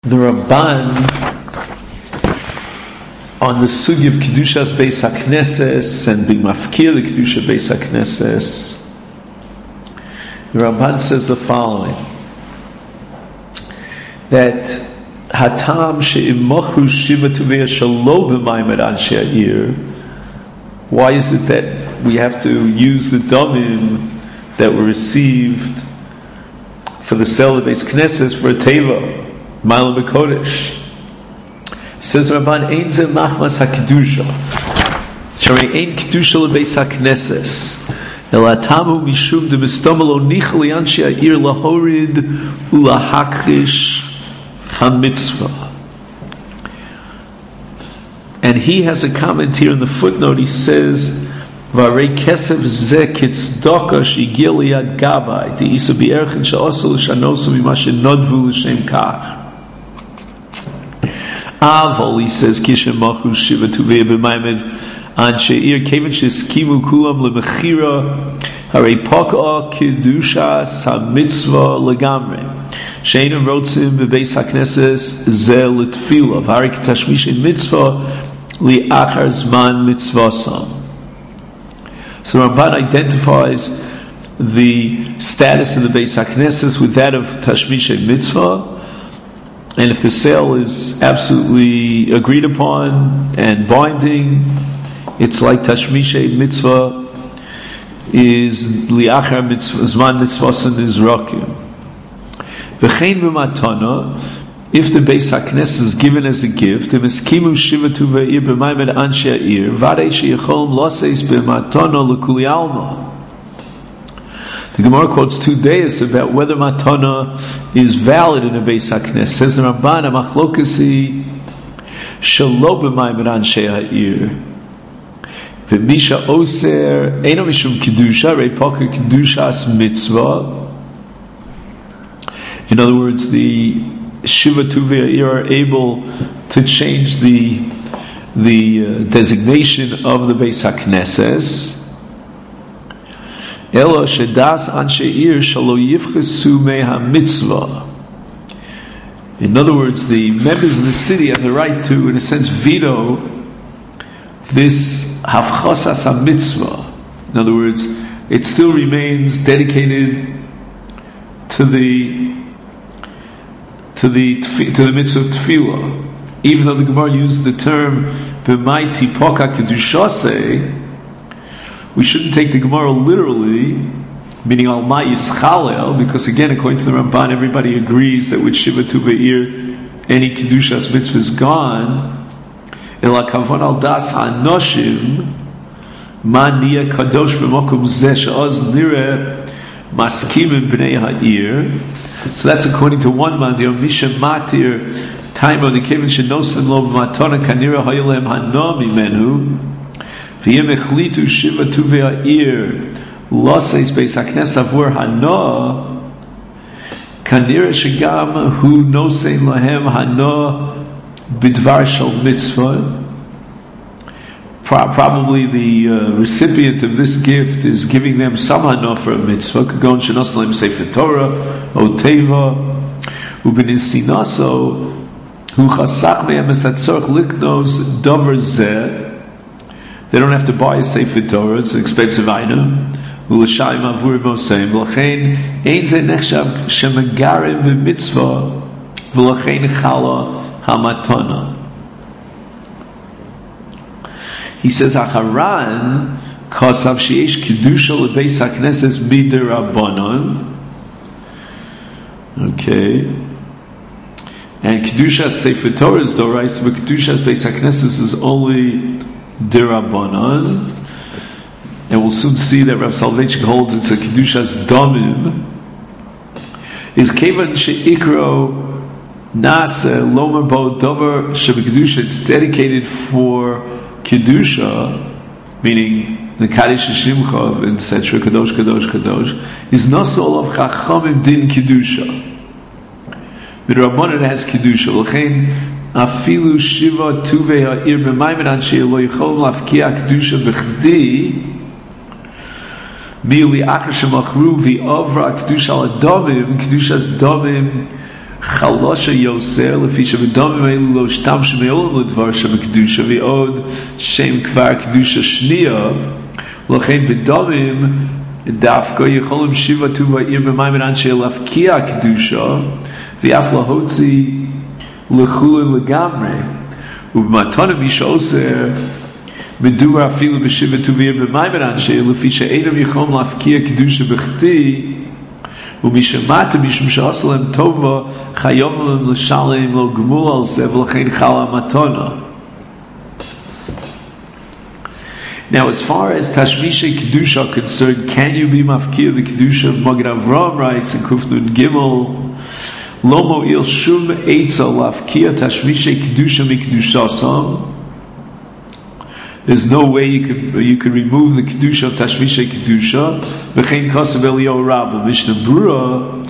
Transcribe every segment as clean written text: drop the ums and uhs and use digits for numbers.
The Ramban on the sugi of Kedushas Beis HaKnesses and being mafkir the Kedusha Beis HaKnesses, the Ramban says the following, that Hatam she'imochru shiva tuvei shelo b'mayim anshe ha'ir. Why is it that we have to use the damim that were received for the sale of Beis Knesses for a teva? Ma'ala b'kodesh. Says Ramban, Ein ze machmas ha-kedusha. Sharei ein kedusha lebeis ha-knesses. El atamu mishum de mistomel lo nichel yanshi ha'ir lahorid ulahakrish ha-mitzvah. And he has a comment here in the footnote. He says, Varei kesef ze kitzdaka she'igil liyad gabai the isa bi'erchen she'osu l'shanosu m'imashe nodvu l'shem kach. Avol, he says, Kishem Machu Shiva Tuvei B'Maimed Ansheir Kevin Sheskimu Kulam LeMechira Harei Paka Kedushas HaMitzvah Legamre Sheina Rotzim B'Beis HaKnesses Ze L'Tfila V'Harei Tashmishin Mitzvah Li'achar Zman Mitzvasam. So Ramban identifies the status of the Beis HaKnesses with that of Tashmishin Mitzvah. And if the sale is absolutely agreed upon and binding, it's like Tashmishay mitzvah is liachar mitzvah, zman mitzvasan is rakim. V'chein v'matana, if the Beis HaKnesses is given as a gift, v'meskimu shiva tuvei b'maymed anshe ha'ir, v'arei sheyecholm loseis b'matana l'kuli alma. The Gemara quotes two days about whether matana is valid in a Beis HaKnesses. Says the Ramban, "Machlokasi shelo b'mayim anshe ha'ir, v'misha oser eino mishum kedusha reipaka kedushas mitzvah." In other words, the shiva tuvei ha'ir are able to change the designation of the Beis HaKnesses. Elo shedas ansheir shalo yifchesu meha mitzvah. In other words, the members of the city have the right to, in a sense, veto this hafchosas ha-mitzvah. In other words, it still remains dedicated to the mitzvah of tefillah, even though the Gemara used the term b'may tipoka kedushase. We shouldn't take the Gemara literally, meaning al ma yischalel, because again, according to the Ramban, everybody agrees that with Shiva Tuveir, any Kedushas mitzvah is gone. Ela kavon al das ha'noshim, ma niya kadosh b'mokum zeh she'oz nireh maskimim b'nei ha'ir. So that's according to one man, the Misha Matir, time of the Kevin Shenosim lo b'matona kanira ha'ilem ha'no mimenu, V'yem echlitu shiva tuvei ha'ir loseis Beis HaKnesses avur hano kanira shegam hu nosein lahem hano bidvar shel mitzvah. Probably the recipient of this gift is giving them some hano for a mitzvah. Kagon shenos lahem sefer Torah o teva u'b'nisinaso hu chasach mehem es hatzorach liknos dover zeh. They don't have to buy a Sefer Torah; it's an expensive item. L'shayim avur moseim v'lachein ein ze nechshav shemegarim b'mitzvah v'lachein chala hamatana. He says, "Acharan kasav sheyesh kedusha lebeis haknesses midirabanan." Okay, and kedusha Sefer Torah is dorais, but kedusha Beis HaKnesses is only Dirabanan, and we'll soon see that Rav Soloveitchik holds it's a Kedushas Damim. Is Kevan Sheikro Nase Lomer Bo Dover Sheba Kedusha, it's dedicated for Kedusha, meaning the Kaddish Shimcha, etc., Kadosh, Kadosh, Kadosh, is Nosol of Chachamim Din Kedusha. Midrabanan has Kedusha, L'chein Afilu shiva tuvei ha'ir b'maymed anshe lo yichol lafkia kedusha b'chdi mi li'achar shemachru v'ovra kedusha al adamim kedushas damim Chalosha yoser lefi shebedamim elu lo shtamshu me'olam ledvar shebekdusha ve'od shem kvar kedusha shniya lochein bedamim dafka yicholim shiva tuva ir b'mayim anshe lafkia kedusha ve'af lahotzi lechulin legamre ובמתנה מי שעושה מדובר אפילו בשבע טובים במים אנשי לפי שאינם יכולים להפקיע קדושה בכתי ומי שמעת משום שעושה להם טובה חייב להם לשלם לו גמול על זה ולכן חלה המתנה. Now as far as Tashmishay Kedusha are concerned, can you be mafkiya the Kedusha of Magen Avraham writes in Kuf Nun Gimel Lo mo'il shum eitza lafkiya tashmishay kedusha mikdushasam. There's no way you can remove the kedusha of tashmishay kedusha. V'chein kasav Eliyahu Rabbah Mishnah Brura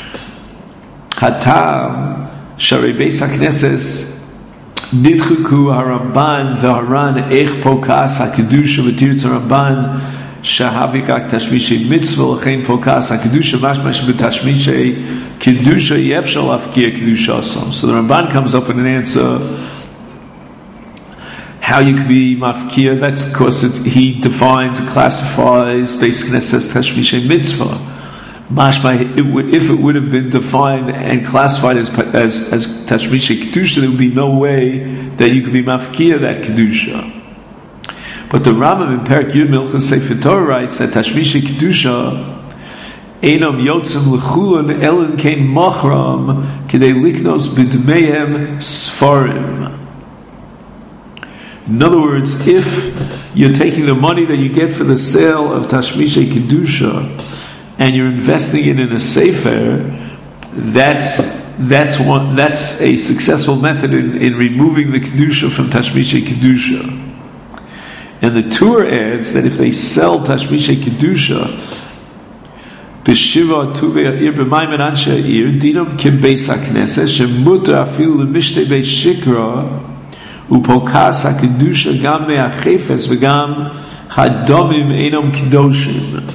Hatam Sharei Beis HaKnesses Nidchuku HaRamban V'Haran Eich Pokas HaKedusha V'Tirtz HaRamban Shahavikak Tashmishay Mitzvah L'chein Pokas HaKedusha Mashmash B'Tashmishay Kedusha Yefshal Afkiya Kedusha Asam. So the Ramban comes up with an answer how you could be mafkiya. That's because he defines, classifies, basically says Tashmishay Mitzvah. Mashma, if it would have been defined and classified as Tashmishay Kedusha, there would be no way that you could be mafkiya that Kedusha. But the Rambam in Perek Yud Milchus Sefer Torah writes that Tashmishay Kedusha Einam yotzim lechulan elen kein machram kidei liknos b'dmeihem sfarim. In other words, if you're taking the money that you get for the sale of Tashmishay Kedusha and you're investing it in a sefer, that's a successful method in removing the Kedusha from Tashmishay Kedusha. And the Tur adds that if they sell Tashmishay Kedusha B'shiva tuvei ir b'mayim anshe ir dinam kim beis hakneses shemutar afilu lemishtei beis shikra upokas hakedusha gam me'achefes v'gam hadomim einam kedoshim.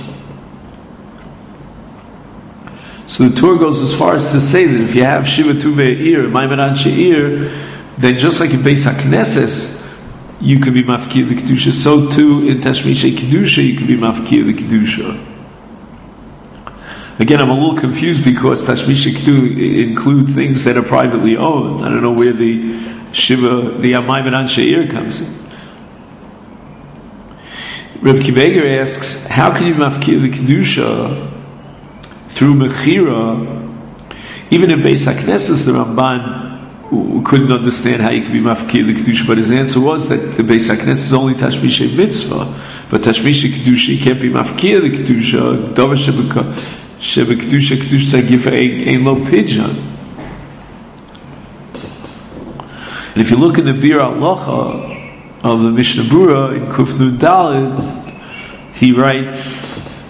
So the Torah goes as far as to say that if you have shiva tuvei ir b'mayim anshe ir, then just like in beis hakneses you can be mafkir the kedusha, so too in Tashmishay Kedusha you can be mafkir the kedusha. Again, I'm a little confused because Tashmishay Kedusha include things that are privately owned. I don't know where the Shiva, the Amayim and Ansheir comes in. Reb Kiveger asks, how can you mafkir the Kedusha through Mechira? Even in Beis HaKnesses, the Ramban couldn't understand how you could be mafkir the Kedusha, but his answer was that the Beis HaKnesses is only Tashmishay Mitzvah, but Tashmishay Kedusha, you can't be mafkir the Kedusha, Dover Sheba Kedusha Kedusha Gifa Ein Lo Pidyon. And if you look in the Bir Halacha of the Mishnah Brura in Kuf Nun Daled, he writes,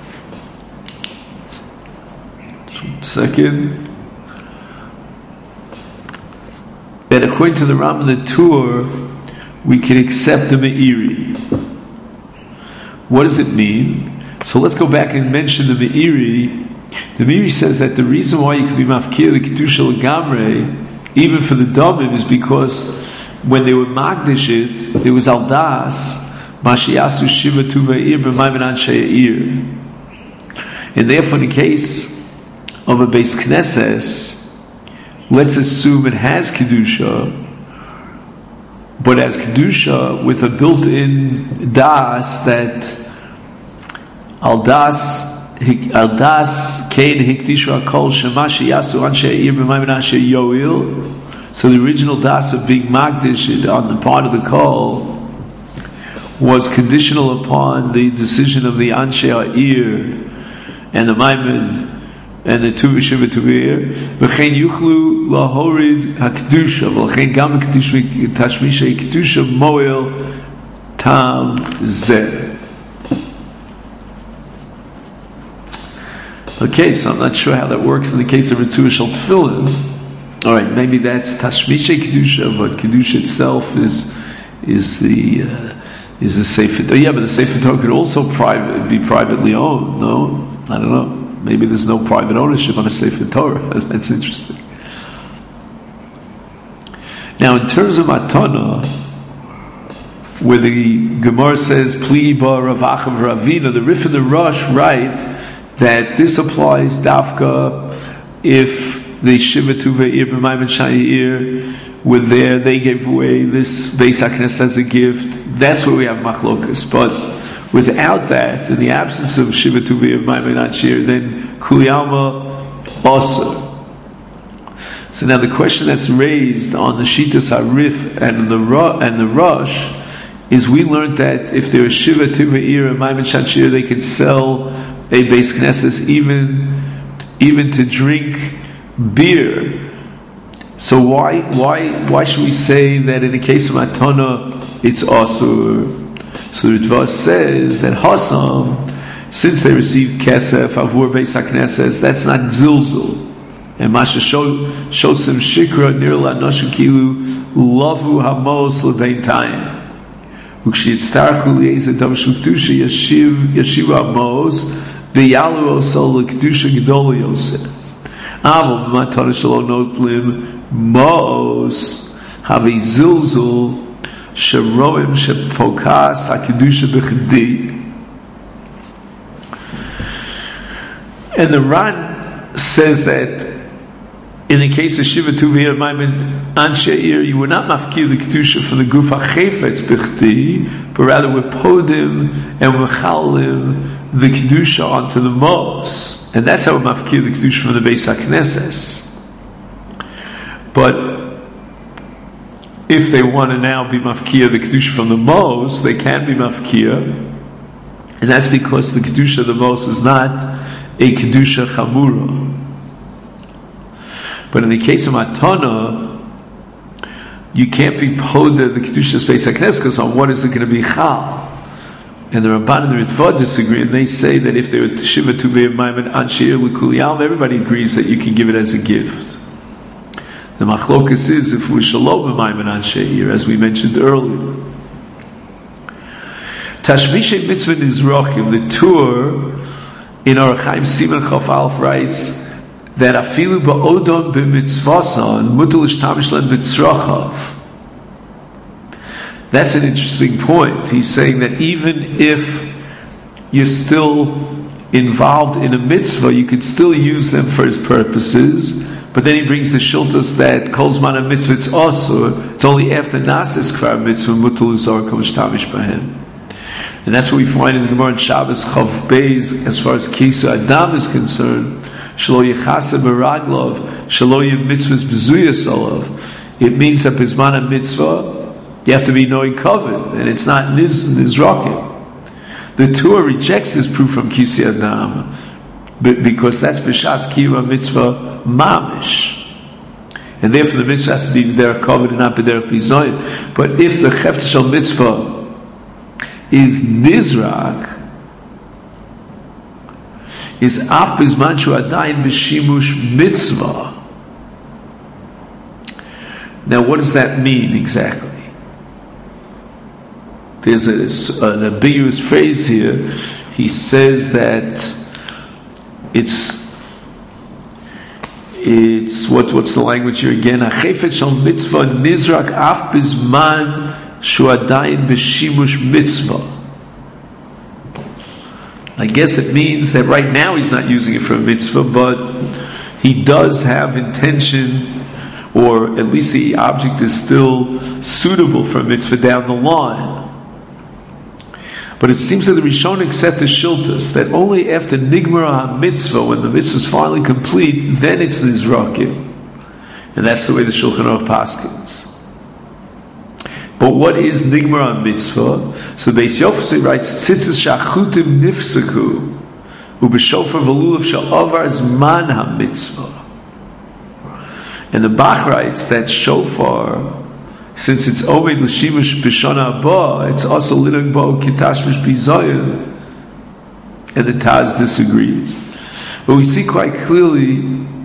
that according to the Rambam the Tur, we can accept the Meiri. What does it mean? So let's go back and mention the Meiri. The Meiri says that the reason why you can be mafkir the Kedusha L'gamrei, even for the Domim, is because when they were Magdish it, there was Aldas, Mashiasu Shiva Tuva Ir B'mayim Anshe Ir. And therefore, in the case of a Beis Knesses, let's assume it has Kedusha, but as Kedusha with a built-in Das that Aldas Kein Hikdishu Akol Shemashi Yasu Anshe Ir B'mayim Anshe Yoil. So the original Das of being Magdish on the part of the Kol was conditional upon the decision of the Anshe Ir and the Maimon and the Tuv Shiva Tuvir. V'chein yuchlu lahorid hakdusha v'chein gam tashmishay kedusha moel tam zeh. Okay, so I'm not sure how that works in the case of Ritzua Shel Tefillin. All right, maybe that's Tashmishay Kedusha, but Kedusha itself is the Sefer. Yeah, but the Sefer Torah could also be privately owned. No, I don't know. Maybe there's no private ownership on a Sefer Torah. That's interesting. Now, in terms of matana, where the Gemara says Pli ba Ravacha v'Ravina, the Rif and the Rosh write that this applies dafka if the Shiva Tuve'ir b'Maimon Sha'ir were there, they gave away this Beis HaKnesses as a gift. That's where we have machlokas. But without that, in the absence of Shiva Tuve'ir b'Maimon Sha'ir, then Kuli Alma also. So now the question that's raised on the Shitas HaRif and the Rosh is, we learned that if there is Shiva Tuve'ir and Maimon Sha'ir, they can sell a Beis Knesses even to drink beer. So why should we say that in the case of matana it's asur? So the Ritva says that Hassam, since they received kesef avur Beis HaKnesses, that's not zilzul. And Masha Shosim Shikra Nir Lanoshim Kilu Lavu Hamos Lebein Tayim. Ukshitztarchu Lieza Dam Shuktusha Yeshiva Hamos Beyalu Osol Lekdusha Gedol Yosef. Aval Matana Shalom Notlim Mos Havi Zilzul Sheroim Shepokas HaKedusha B'Chedi. And the Ran says that in the case of Shiva Tuve'ir Maimon Anshe'ir, you were not mafkir the Kedusha from the Guf HaChefetz B'Chdi, but rather we're podim and we're chalim the Kedusha onto the Mos. And that's how we're mafkir the Kedusha from the Beis HaKnesses. But if they want to now be mafkir the Kedusha from the Mos, they can be mafkir. And that's because the Kedusha of the Mos is not a Kedusha Chamura. But in the case of matana, you can't be poda the Kedushas Beis HaKnesses, because on what is it going to be chal? And the Ramban and the Ritva disagree, and they say that if they were Shiva Tuve'ir Maimon Anshe'ir L'Kuli Alma, everybody agrees that you can give it as a gift. The machlokas is if we're Shalom Maimon Anshe'ir, as we mentioned earlier. Tashmishay Mitzvah Nizrochim, the tour in Orach Chaim Siman Chof Alf writes that afilu ba'odon b'mitzvasan mutal ishtamish len b'tzrachav. That's an interesting point. He's saying that even if you're still involved in a mitzvah, you could still use them for his purposes. But then he brings the shiltas that kol zman a mitzvah it's asur. It's only after nasis kvar mitzvah mutal izar kol ishtamish b'hem. And that's what we find in the Gemara in Shabbos Chav Beis as far as Kisu Adam is concerned. Shelo yichase beraglov, shelo mitzvahs bezuyas olav. It means that bizman a mitzvah, you have to be knowing covet, and it's not nizrakim. The Torah rejects this proof from Kisi Adam, because that's b'shas kiyum mitzvah mamish, and therefore the mitzvah has to be b'derech covet and not b'derech bizoyin. But if the chefetz shel mitzvah is nizrak, is af bizman shu adayin b'shimush mitzvah. Now, what does that mean exactly? There's an ambiguous phrase here. He says that it's what's the language here again? Achefet shel mitzvah nizrak af bizman shu adayin b'shimush mitzvah. I guess it means that right now he's not using it for a mitzvah, but he does have intention, or at least the object is still suitable for a mitzvah down the line. But it seems that the Rishon accept the shiltas that only after nigmar ha-mitzvah, when the mitzvah is finally complete, then it's nizrakim. And that's the way the Shulchan Aruch paskins. But what is nigmar ha-mitzvah? So Beis Yosef writes, Tzitzis shachutim nifsaku, ubeshofar v'lulav sha'avar zman ha-mitzvah. And the Bach writes that shofar, since it's omed l'shimush b'shana haba, it's also lidag bo kitashmish b'zoyin, and the Taz disagrees. But we see quite clearly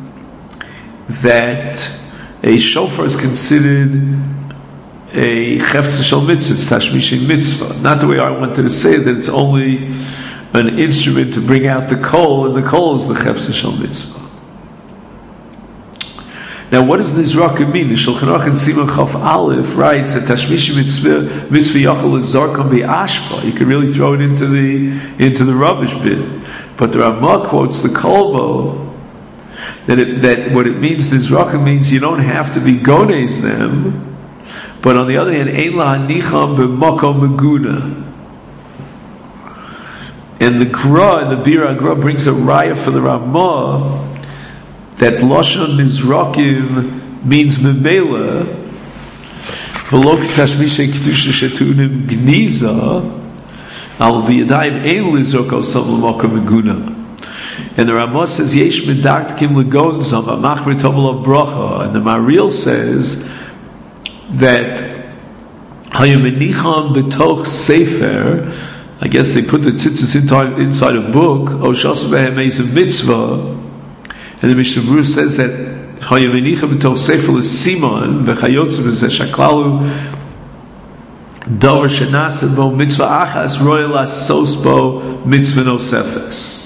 that a shofar is considered a chefetz shel mitzvah, it's tashmishin mitzvah. Not the way I wanted to say that it's only an instrument to bring out the kol, and the kol is the chefetz shel mitzvah. Now, what does Nizrakim mean? The Shulchan Aruch in Siman Chaf Aleph writes that Tashmishi mitzvah yachol is zarkam be'ashpa. You could really throw it into the rubbish bin. But the Ramah quotes the Kolbo that what it means, Nizrakim means you don't have to be gones them, but on the other hand, ein lahanicham b'makom meguna. And the Gra, the Bira Gra, brings a raya for the Ramah that Lashon Nizrakim means Memela, V'lo k'tashmishay kedusha shetunim gniza, al b'yadayim ein lizrok osam l'makom meguna. And the Ramah says, Yesh medaktikim l'gonzam, amachmer tomel bracha. And the Mariel says that hayomenicham b'toch sefer, I guess they put the tzitzis inside a book, Oshas behem is a mitzvah, and the Mishnah Berurah says that hayomenicham b'toch sefer is simon, v'chayotzu v'zeh shaklalu, davar shenaseh bo mitzvah achas, royal asos bo mitzvah nosefes.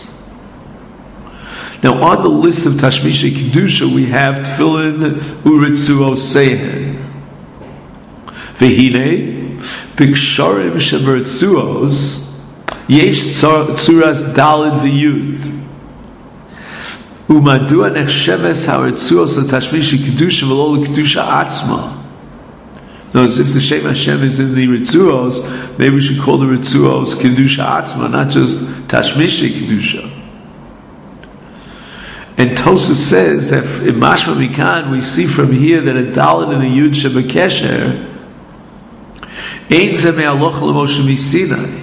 Now, on the list of Tashmishay Kedusha, we have Tefillin Uritzuo Sehen. Vehine, Biksharim Sheberitzuos, Yesh Tzuras Dalid V'Yud. Umadua Nechsheves HaRitzuos Tashmishay Kedusha V'lo Kedusha Atzma. Now, as if the Shem Hashem is in the Ritzuos, maybe we should call the Ritzuos Kedusha Atzma, not just Tashmishay Kedusha. And Tosfos says that in Mashma Mikan we see from here that a Dalet and a Yud Shebekesher Ein Zeh Me'alocha L'Moshe Misinai.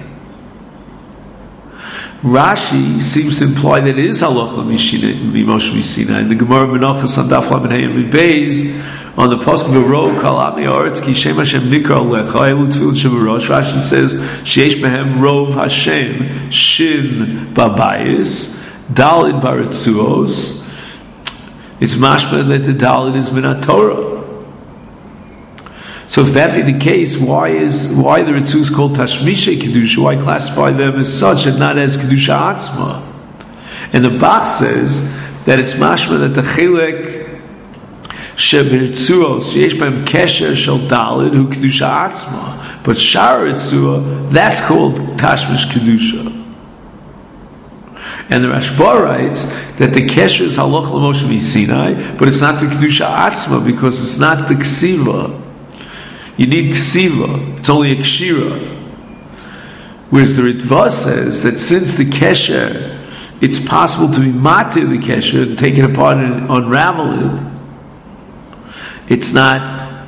Rashi seems to imply that it is Halocha L'Moshe Misinai. In the Gemara Menachos on Daf Lamed Hey and Beis on the Pasuk V'ro Kal Ami Haaretz Ki Shem Hashem Nikra Lecha Elu Tefillin Sheberosh. Rashi says Sheish Behem Rov Hashem Shin Babayis Dalit Baritzuos. It's mashma that the Dalit is Minat Torah. So if that be the case, why the Ritzuos called Tashmishay Kedusha? Why classify them as such and not as Kedusha Atzma? And the Bach says that it's mashma that the Chilek Sheberitzuos Yesh B'hem Kesher Shel Dalit Hu Kedusha Atzma, but Shar Ritzua, that's called Tashmish Kedusha. And the Rashba writes that the Kesher is Haloch L'Moshe Misinai, but it's not the Kedusha Atzma because it's not the Ksiva. You need Ksiva. It's only a Kshira. Whereas the Ritva says that since the Kesher, it's possible to be matir the Kesher and take it apart and unravel it, it's not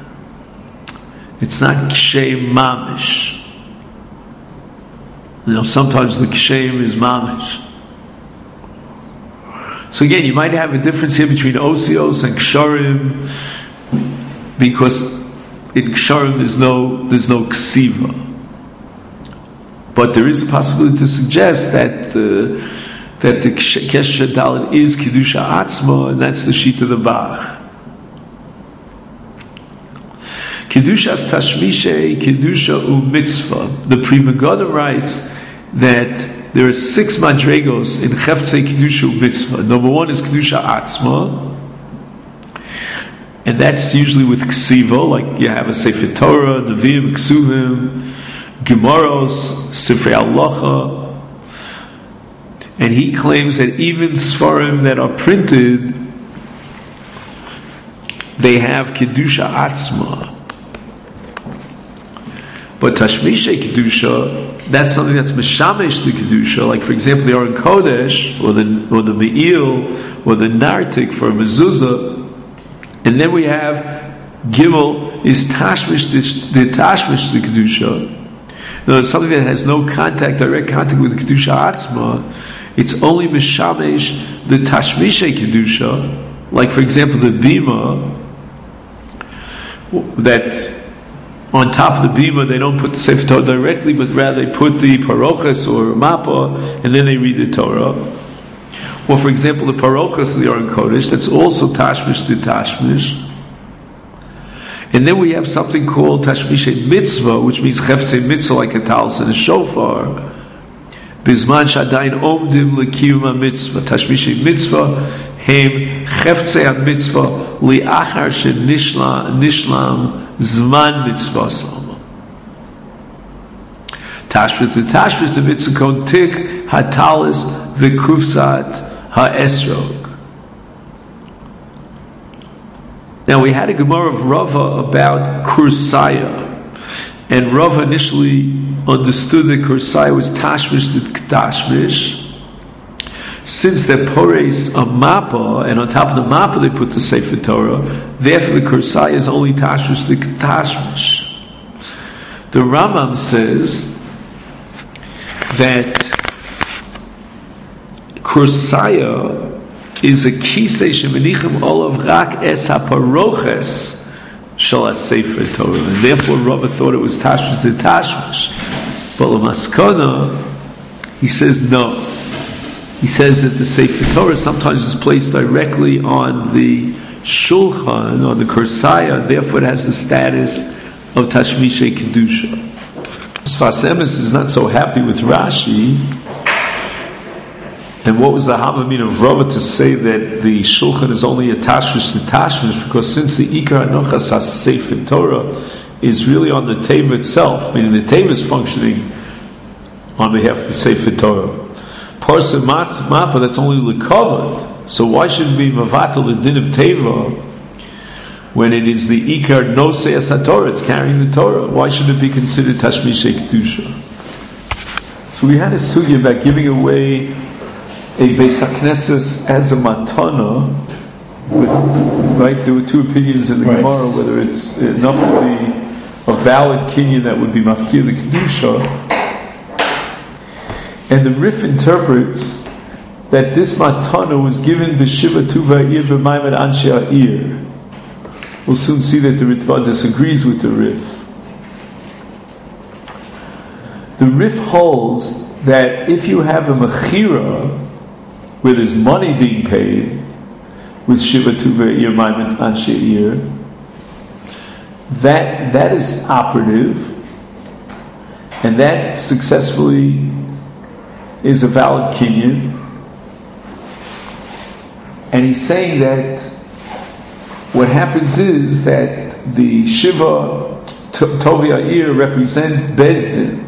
Kshem Mamish. You know, sometimes the Kshem is Mamish. So again, you might have a difference here between Osios and Ksharim, because in Ksharim there's no Ksiva. But there is a possibility to suggest that the Kesher Dalet is Kedusha Atzma, and that's the sheet of the Bach. Kedushas Tashmishay, Kedusha U'Mitzvah. The Pri Megadim writes that there are 6 madregos in Cheftzei Kedusha Mitzvah. Number 1 is Kedusha Atzma, and that's usually with Ksiva, like you have a Sefer Torah, Nevi'im, Ksuvim, Gemaros, Sifrei Halacha, and he claims that even Sfarim that are printed, they have Kedusha Atzma. But Tashmishay Kedusha, that's something that's Meshamesh the Kedusha, like for example the Aron Kodesh, or the Me'il, or the Nartik for a Mezuzah. And then we have Gimel is Tashmish the Kedusha. Now, it's something that has no direct contact with the Kedusha Atzma. It's only Meshamesh the Tashmishay Kedusha, like for example the Bima, that on top of the bima, they don't put the Sefer Torah directly, but rather they put the parochas or mappa, and then they read the Torah. Or, for example, the parochas of the Aron Kodesh, that's also Tashmish the Tashmish. And then we have something called Tashmishay Mitzvah, which means Cheftzei Mitzvah, like a talis and a shofar. Bizman Shadayin Omdim L'Kiyum HaMitzvah. Tashmishay Mitzvah, Hem Cheftzei HaMitzvah, li'achar nishlam zman mitzvah. Tashvis the mitzvah tik hatalis v'krufsat ha'esrog. Now we had a Gemara of Rava about Kursaya, and Rava initially understood that Kursaya was Tashmish the Tashmish. Since they're pores a mappa, and on top of the mappa they put the Sefer Torah, therefore the Kursaya is only Tashmish the Tashmish. The Rambam says that Kursaya is a kisei shemenichim olav rak es haparoches shel ha-sefer Torah, and therefore Rava thought it was tashmish the tashmish. But l'maskana, he says no. He says that the Sefer Torah sometimes is placed directly on the shulchan, on the kursaya, therefore it has the status of tashmishay kedusha. Sfas Emes is not so happy with Rashi. And what was the Hamamim of Rava to say that the Shulchan is only a Tashmish to Tashmish? Because since the Ikar Anochas HaSefer Torah is really on the Teva itself, meaning the Teva is functioning on behalf of the Sefer Torah. Parsa Mappa, that's only Lekavod. So why should it be Mavatal the Din of Teva when it is the Ikar Nosei HaTorah, it's carrying the Torah? Why should it be considered Tashmishei Kedusha? So we had a sugya about giving away a Beis HaKnesses as a matana, right? There were two opinions in the Gemara whether it's enough to be a valid kinyan that would be mafkir the kedusha, and the Rif interprets that this matana was given b'shiva tuva ir b'maimed anshe ha'ir. We'll soon see that the Ritva disagrees with the Rif. The Rif holds that if you have a mechira where there's money being paid with Shiva Tuva Ir Maimed Anshe Ir, that is operative, and that successfully is a valid kinyan. And he's saying that what happens is that the Shiva Tovia Ir represent Bezdin.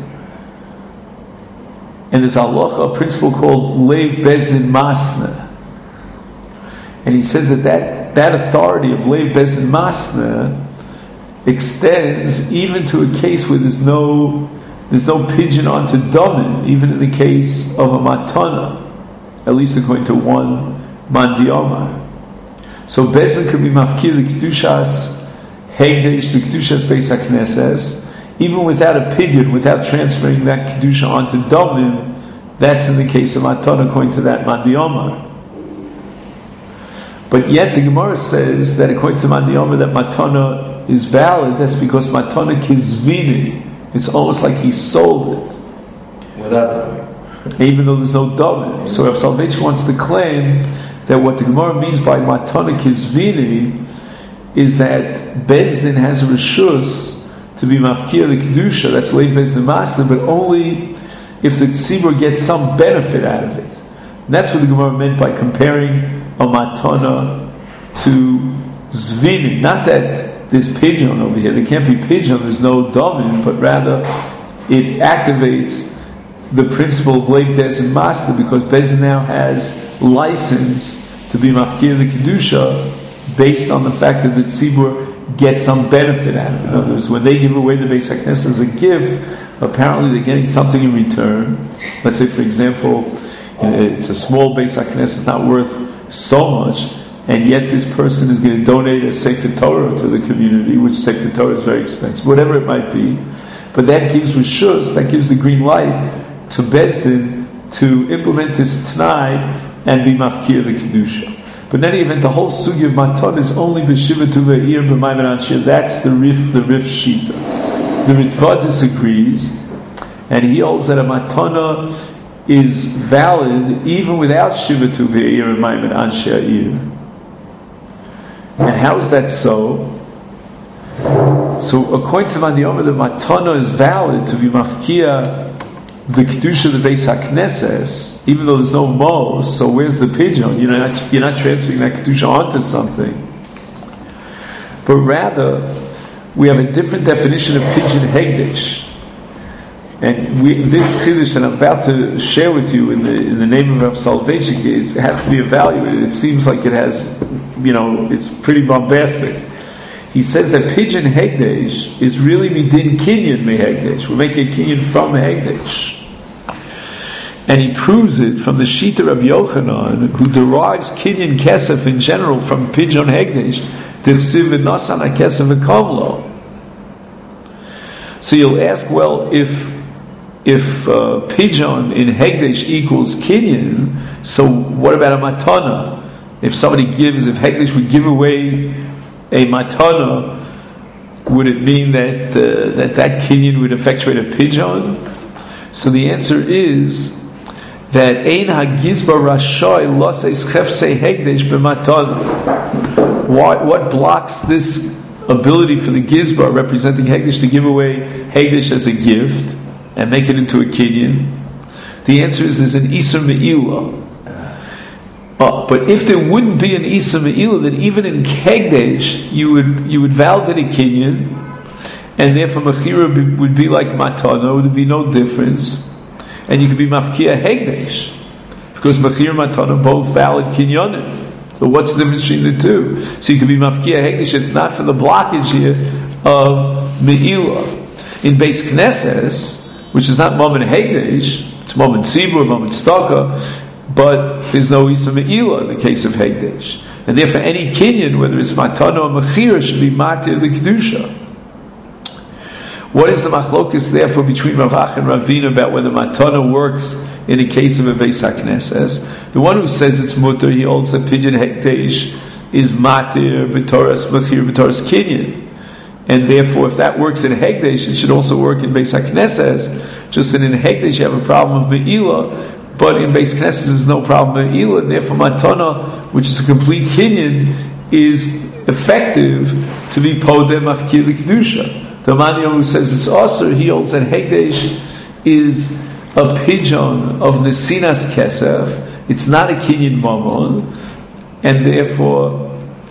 And there's a principle called Leiv Bezdin Masna. And he says that authority of Leiv Bezdin Masna extends even to a case where there's no pigeon onto Domin, even in the case of a Matana, at least according to one Mandiyama. So Bezdin could be Mafkir the Kedushas Hegdesh, the Kedushas Beis HaKnesses, even without a pidyon, without transferring that kedusha onto domim. That's in the case of matana, according to that mandiyama. But yet the Gemara says that according to mandiyama, that matana is valid. That's because matana kizvini. It's almost like he sold it without domim, even though there's no domim. So if Soloveitchik wants to claim that what the Gemara means by matana kizvini is that Bezdin has a reshus to be mafkir the kedusha, that's Leiv Bezdin Masna, but only if the tzibur gets some benefit out of it. And that's what the Gemara meant by comparing a matana to zvinin. Not that there's pigeon over here. There can't be pigeon. There's no domin, but rather it activates the principle of Leiv Bezdin Masna because Bezdin now has license to be mafkir the kedusha based on the fact that the tzibur get some benefit out of it. In other words, when they give away the Beis HaKnesses as a gift, apparently they're getting something in return. Let's say, for example, it's a small Beis HaKnesses, not worth so much, and yet this person is going to donate a Sefer Torah to the community, which Sefer Torah is very expensive, whatever it might be. But that gives Rishus, that gives the green light to Bezdin to implement this T'nai and be mafkir the Kedusha. But in any event, the whole sugi of Matan is only b'shiva tuva ir b'maimed anshe. That's the Rif Shita. The Ritva disagrees, and he holds that a matana is valid even without shiva tuva ir b'maimed anshe ir. And how is that so? So according to Mandiyama, the matana is valid to be mafkia the kedusha of the Beis HaKnesses, even though there's no mo. So where's the pigeon? You're not transferring that kedusha onto something. but rather we have a different definition of Pidyon Hegdesh. And this Chiddush that I'm about to share with you in the name of Rav Soloveitchik, it has to be evaluated. It seems like it has, it's pretty bombastic. He says that Pidyon Hegdesh is really midin kinyan me Hegdesh. We're making a kinyan from Hegdesh. And he proves it from the Shita Rabbi Yochanan, who derives kinyan kesef in general from Pidyon Hegdesh, Dirsiv v'nasan ha-kesef v'kamlo. So you'll ask, well, if Pidyon in Hegdesh equals kinyan, so what about a matana? If somebody gives, if Hegdesh would give away a matana, would it mean that that kinyan would effectuate a Pidyon? So the answer is that ein hagizbar rashay loseis chefsei Hegdesh b'matana. What blocks this ability for the gizbar representing Hegdesh to give away Hegdesh as a gift and make it into a kinyan? The answer is there's an Isur Me'ilah. But if there wouldn't be an Isur Me'ilah, then even in Hegdesh you would validate a kinyan, and therefore Mechira would be like Matana, there would be no difference, and you could be Mafkia Hegdesh, because Mechira and Matana both valid kinyanim. So what's the difference between the two? So you could be Mafkia Hegdesh, it's not for the blockage here of Me'ilah. In Beis Knesses, which is not Moment Hegdesh, it's Moment Tzibur, Moment Staka, but there's no Isur Me'ilah in the case of Hegdesh. And therefore any kinyan, whether it's Matana or Mechira, should be Matir the Kedusha. What is the machlokes therefore between Rav Ach and Ravina about whether Matana works in a case of a Beis HaKnesses? The one who says it's mutter, he holds that Pidyon Hegdesh is Matir, B'toras Mechira, B'toras Kinyan. And therefore, if that works in Hegdesh, it should also work in Beis HaKnesses. Just that in Hegdesh you have a problem of Me'ilah, but in Beis HaKnesses there's no problem of Me'ilah, and therefore Matana, which is a complete Kinyan, is effective to be Podem Afkir L'Kedusha. The Manyom who says it's Asur, he holds that Hegdesh is a Pidyon of Nesinas Kesef. It's not a Kinyan Mamon, and therefore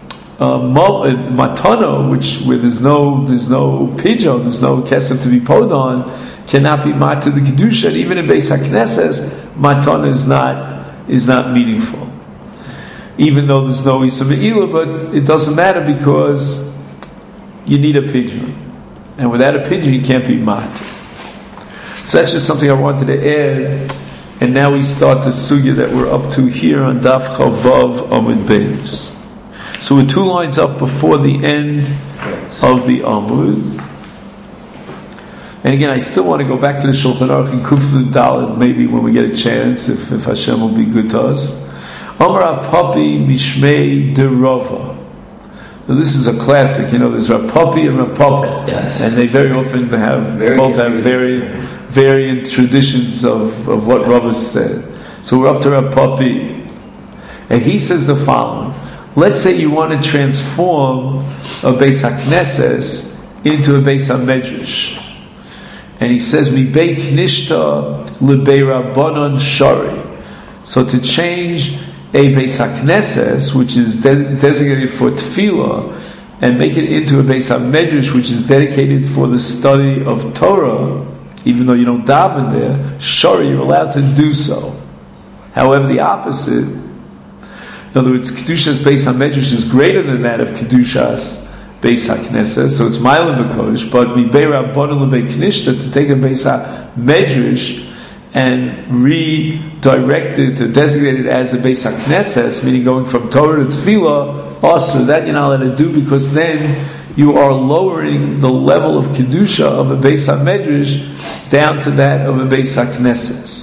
Matana, where there's no Pidyon, there's no Kesef to be Podon, cannot be Matir the Kedusha. And even in Beis HaKnesses, Matana is not meaningful, even though there's no Isur Me'ilah. But it doesn't matter because you need a Pidyon. And without a Pidyon, you can't be Matir. So that's just something I wanted to add. And now we start the sugya that we're up to here on Daf Chavav Amud Beis. So we're 2 lines up before the end of the Amud. And again, I still want to go back to the Shulchan Aruch in Kuf Nun Daled, maybe when we get a chance, if Hashem will be good to us. Amar Rav Papi Mishmei de Rava. So this is a classic, there's Rav Papi and Rav Papa. Yes. And they very often have variant traditions of what Rava said. So we're up to Rav Papi. And he says the following. Let's say you want to transform a Beis HaKnesses into a Beis HaMedrash. And he says, Mibei Knishta Lebei Rabbanon Shari. So to change a Beis HaKnesses, which is designated for Tefillah, and make it into a Beis HaMedrash, which is dedicated for the study of Torah, even though you don't daven there, Shari, you're allowed to do so. However, the opposite, in other words, Kedushas Beis HaMedrash is greater than that of Kedushas Beis HaKnesses, so it's Ma'alim B'Kodesh, but Mibei Rabbanon Lebei Knishta, to take a Beis HaMedrash and redirect it, or designate it as a Beis HaKnesses, meaning going from Torah to Tefillah, also that you're not allowed to do, because then you are lowering the level of Kedusha of a Beis HaMedrash down to that of a Beis HaKnesses.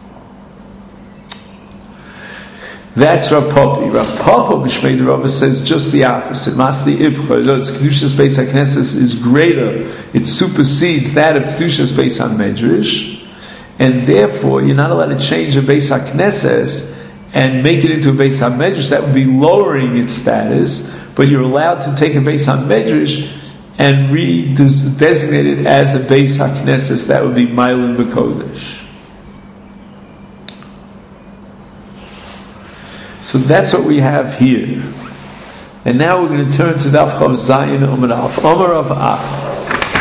That's Rav Papi. Rav Papa B'Shmei de Rava says just the opposite. Masli Ibcha, Kedushas Beis HaKnesses is greater. It supersedes that of Kedushas Beis HaMedrash, and therefore you're not allowed to change a Beis HaKnesses and make it into a Beis HaMedrash. That would be lowering its status. But you're allowed to take a Beis HaMedrash and designate it as a Beis HaKnesses. That would be Ma'alim B'Kodesh. So that's what we have here. And now we're going to turn to Daf Chav Zayin Amud Aleph. Amar Rav Ach.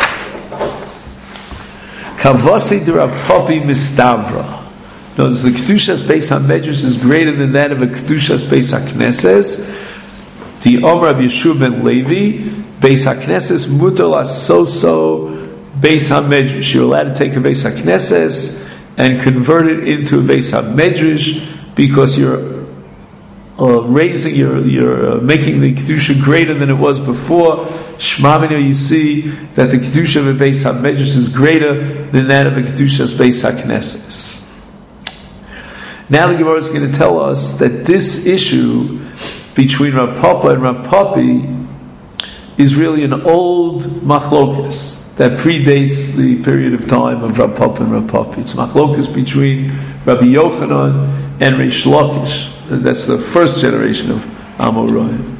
Kavasi de Rav Papi Mistavra. Notice the Kedushas Beis HaMedrash is greater than that of a Kedushas Beis HaKnesses. The Amar Rav Yeshua ben Levi, Beis HaKnesses Mutal Asoso Beis HaMedrash. You're allowed to take a Beis HaKnesses and convert it into a Beis HaMedrash because you're raising, you're making the Kedusha greater than it was before. Shmamina, you see that the Kedusha of a Beis HaMedrash is greater than that of a Kedusha's Beis HaKnesses. Now the Gemara is going to tell us that this issue between Rav Papa and Rav Papi is really an old machlokas that predates the period of time of Rav Papa and Rav Papi. It's machlokas between Rabbi Yochanan and Reish Lakish. That's the first generation of Amoraim.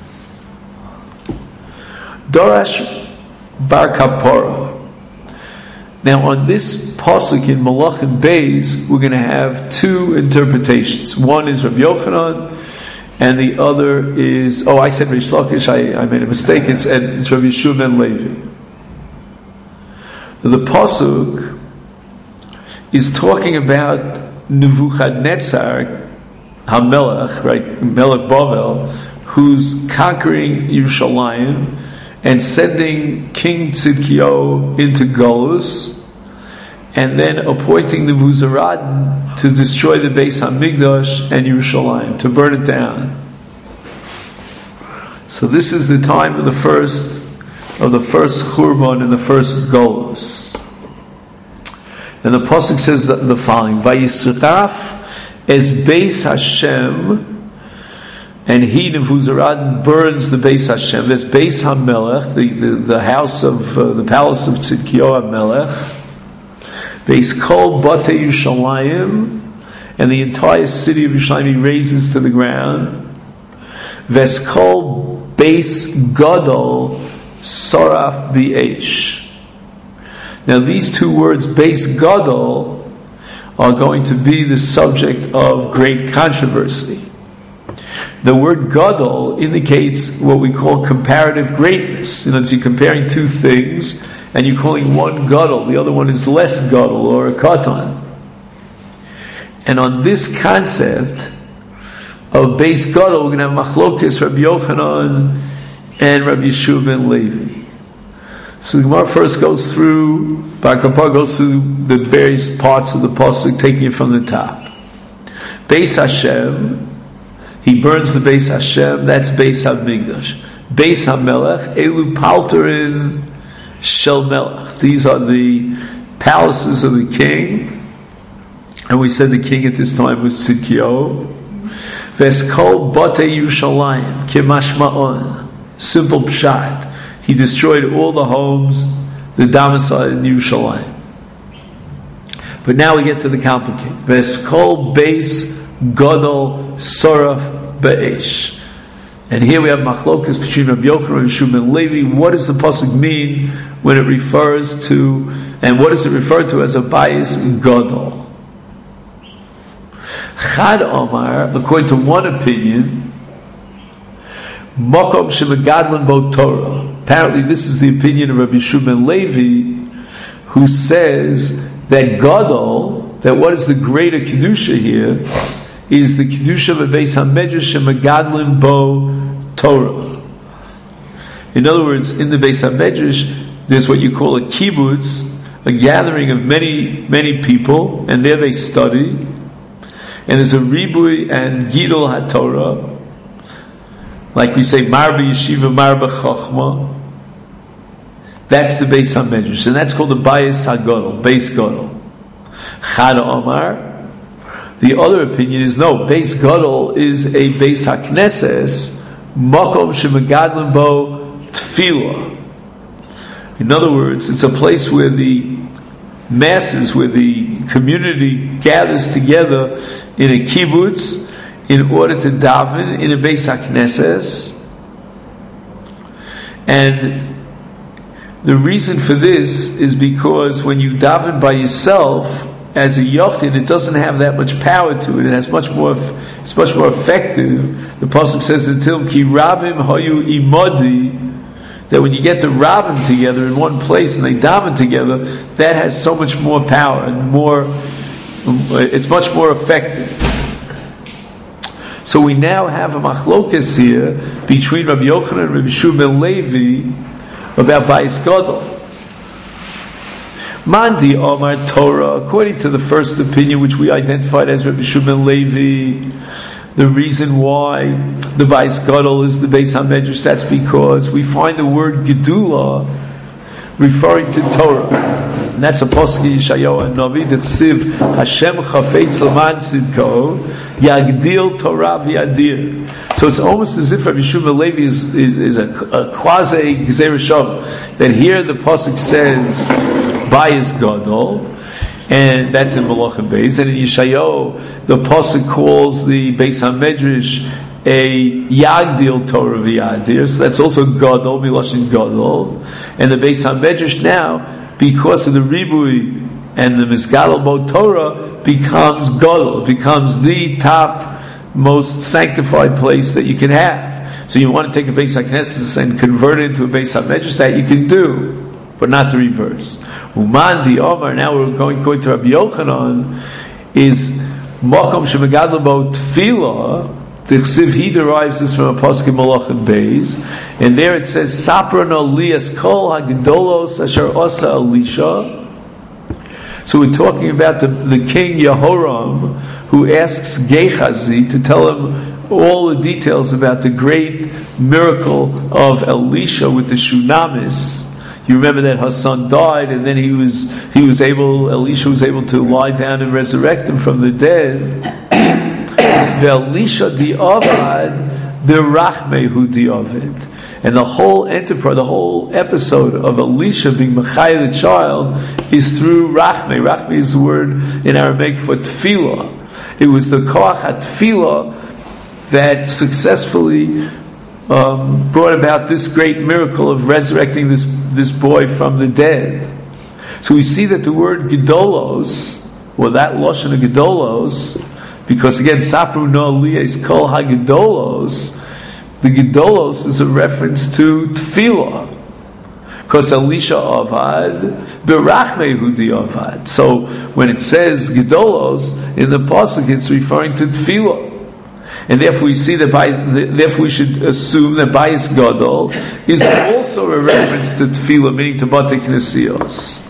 Dorash Bar Kapora. Now on this pasuk in Malachim Beis, we're going to have two interpretations. One is Rabbi Yochanan, and the other is, I said Reish Lakish, I made a mistake, it's Rabbi Yeshua ben Levi. The pasuk is talking about Nebuchadnezzar HaMelech, right, Melech Bavel, who's conquering Yerushalayim and sending King Tzidkiyahu into Golus, and then appointing the Nebuzaradan to destroy the Beis HaMikdash and Yerushalayim, to burn it down. So this is the time of the first Churban and the first Golus. And the pasuk says the following: Vayisraf as Beis Hashem, and he, Nebuzaradan, burns the Beis Hashem. That's Beis HaMelech, the house of the palace of Tzidkiyahu HaMelech. Beis Kol Batei Yerushalayim, and the entire city of Yerushalayim he razes to the ground. Ves Kol Beis Gadol Soraf B'Eish. Now these two words, Beis Gadol, are going to be the subject of great controversy. The word Gadol indicates what we call comparative greatness. You're comparing two things, and you're calling one Gadol, the other one is less Gadol, or a Katan. And on this concept of Beis Gadol, we're going to have Machlokas, Rabbi Yochanan, and Rabbi Yeshua ben Levi. So the Gemara first goes through, Bar Kapar goes through the various parts of the pasuk, taking it from the top. Beis Hashem, he burns the Beis Hashem, that's Beis HaMikdash. Beis HaMelech, Elu Palterin Shel Melech. These are the palaces of the king, and we said the king at this time was Tzidkiyahu. Veskol Batei Yerushalayim, Kimashma'on, simple pshat. He destroyed all the homes, the domicile in Yerushalayim. But now we get to the complicated. Veskol Beis Gadol Soraf Be'esh. And here we have machlokas between Rabbi Yochanan and Yeshua ben Levi. What does the pasuk mean when it refers to, and what does it refer to as a Beis Gadol? Chad Omar, according to one opinion, Makom Shemegadlan Bo Torah. Apparently this is the opinion of Rabbi Yeshua ben Levi, who says that Gadol, that what is the greater Kedusha here, is the Kedusha of a Beis HaMedrash Shemegadlan Bo Torah. In other words, in the Beis HaMedrash, there's what you call a kibbutz, a gathering of many, many people, and there they study, and there's a ribui and gidol haTorah, like we say, Marba Yeshiva, Marba Chachma. That's the Beis HaMedrash, and that's called the Beis HaGadol, Beis Gadol. Chad Omar. The other opinion is no, Beis Gadol is a Beis HaKnesses, Makom Shemegadlan Bo Tefillah. In other words, it's a place where the masses, where the community gathers together in a kibbutz in order to daven in a Beis HaKnesses. And the reason for this is because when you daven by yourself, as a yochid, it doesn't have that much power to it. It has much more. It's much more effective. The pasuk says until ki rabim hayu imodi, that when you get the rabim together in one place and they daven together, that has so much more power and more. It's much more effective. So we now have a machlokas here between Rabbi Yochanan and Rabbi Shua ben Levi about Bais Gadol. Mandi Omar Torah, according to the first opinion, which we identified as Rabbi Shua ben Levi, the reason why the Bais Gadol is the Beis HaMedrash, that's because we find the word Gedula referring to Torah. And that's a pasuk in Yeshayahu and Navi that Siv Hashem Chafetz L'man Tzidko Yagdil Torah V'Yadir. So it's almost as if Rabbi Shua ben Levi is a quasi Gezerah Shavah. That here the pasuk says Bais Gadol, and that's in Malachim Beis. And in Yeshayahu, the pasuk calls the Beis HaMedrash a Yagdil Torah V'Yadir. So that's also Gadol, Miloshin Gadol. And the Beis HaMedrash now, because of the Ribui and the Mizgalel Bo Torah, becomes Gadol, becomes the top, most sanctified place that you can have. So you want to take a Beis HaKnesses and convert it into a Beis HaMedrash, that you can do, but not the reverse. Umandi Omar, now we're going to Rabbi Yochanan, is Mokom Shemegadol Bo Tefillah. The Chsiv, he derives this from a pasuk in Malachim Beis, and there it says Sapron Lias Kol Hagdolos Asher Osa Elisha. So we're talking about the king Yehoram, who asks Gehazi to tell him all the details about the great miracle of Elisha with the Shunamis. You remember that her son died, and then Elisha was able to lie down and resurrect him from the dead. Ve'Elisha di'avad berachmehu di'avid. And the whole enterprise, the whole episode of Elisha being Machai the child is through Rachme. Rachme is the word in Aramaic for tefillah. It was the koach tefillah that successfully brought about this great miracle of resurrecting this boy from the dead. So we see that the word gedolos, or that lashon of gedolos, because again, Sapru no liyas kol hagedolos, the gedolos is a reference to tefillah. Because Elisha avad, berachmehu di'avad. So when it says gedolos in the pasuk, it's referring to tefillah. And therefore we see that therefore we should assume that Bais Gadol is also a reference to tefillah, meaning to Batei Knesios.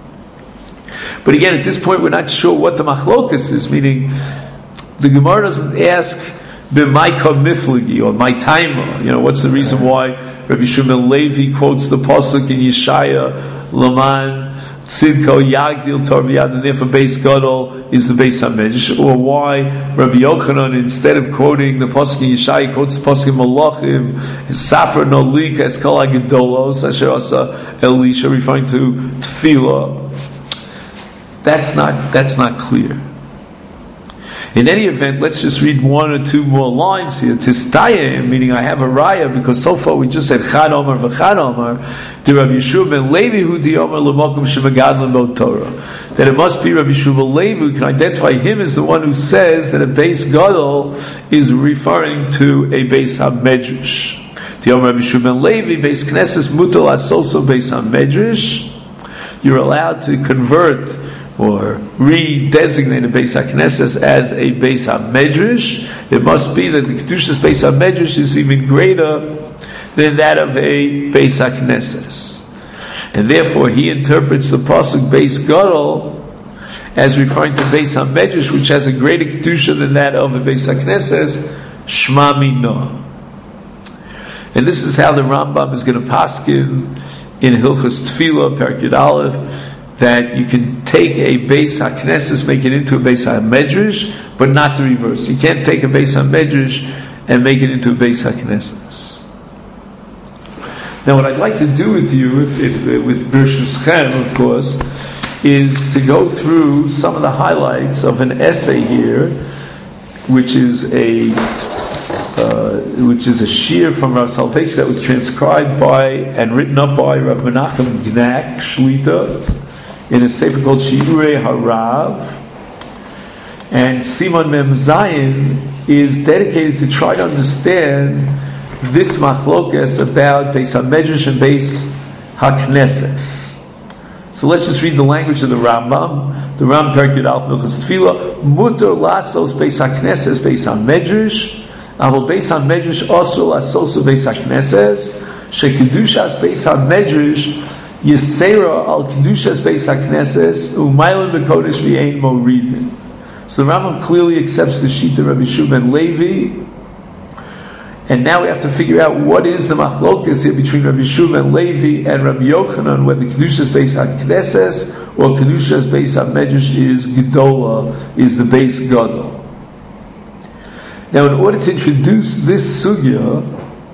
But again, at this point we're not sure what the machlokas is, meaning the Gemara doesn't ask b'maika miflagi or my taima. What's the reason why Rabbi Shua ben Levi quotes the pasuk in Yeshaya, Laman Tzidko Yagdil Torah V'Yadir, and therefore Beis Gadol is the Beis HaMedrash, or why Rabbi Yochanan, instead of quoting the pasuk in Yeshaya, quotes the pasuk in Malachim, Sapra no lika es kol hagedolos asher asa Elisha, referring to tefillah. That's not clear. In any event, let's just read one or two more lines here. Tistayim, meaning I have a raya, because so far we just said Chad Omar v'Chad Omar, to Rabbi Yeshua ben Levi hu di Omar l'mokum shemegadlen bo Torah. That it must be Rabbi Yeshua ben Levi. We can identify him as the one who says that a Beis Gadol is referring to a Beis HaMedrash. The Omar Rabbi Yeshua ben Levi, Beis Knesses mutal asoso Beis HaMedrash. You're allowed to convert or redesignate a Beis HaKnesses as a Beis HaMedrash. It must be that the Kedushas Beis HaMedrash is even greater than that of a Beis HaKnesses. And therefore he interprets the pasuk Beis Gadol as referring to Beis HaMedrash, which has a greater Kedusha than that of a Beis HaKnesses, Shma Mino. And this is how the Rambam is going to paskin in Hilchos Tefillah, Perek Yud Aleph, that you can take a Beis HaKnesses, make it into a Beis HaMedrash, but not the reverse. You can't take a Beis HaMedrash and make it into a Beis HaKnesses. Now what I'd like to do with you, with Bershuschem, of course, is to go through some of the highlights of an essay here, which is a shir from Rav Soloveitchik that was transcribed by and written up by Rav Menachem Gnak Shlita in a sefer called Shiurei Harav, and Simon Mem Zayin is dedicated to try to understand this machlokes about Beis HaMedrash and Beis HaKnesses. So let's just read the language of the Rambam. The Rambam Perek Yud Aleph Hilchos Tefillah, Mutar lasos Beis HaKnesses Beis HaMedrash, Aval Beis HaMedrash Osur lasos Beis HaKnesses, Shekedushas Beis HaMedrash Yisera al Kedushas Beis HaKnesses Umaylan B'Kodesh V'Ein Moridin. So the Rambam clearly accepts the sheet of Rabbi Yehoshua ben Levi, and now we have to figure out what is the machlokas here between Rabbi Yehoshua ben Levi and Rabbi Yochanan, whether Kedushas Beis HaKnesses or Kedushas Beis HaMedrash is Gedola, is the Beis Gadol. Now, in order to introduce this sugya,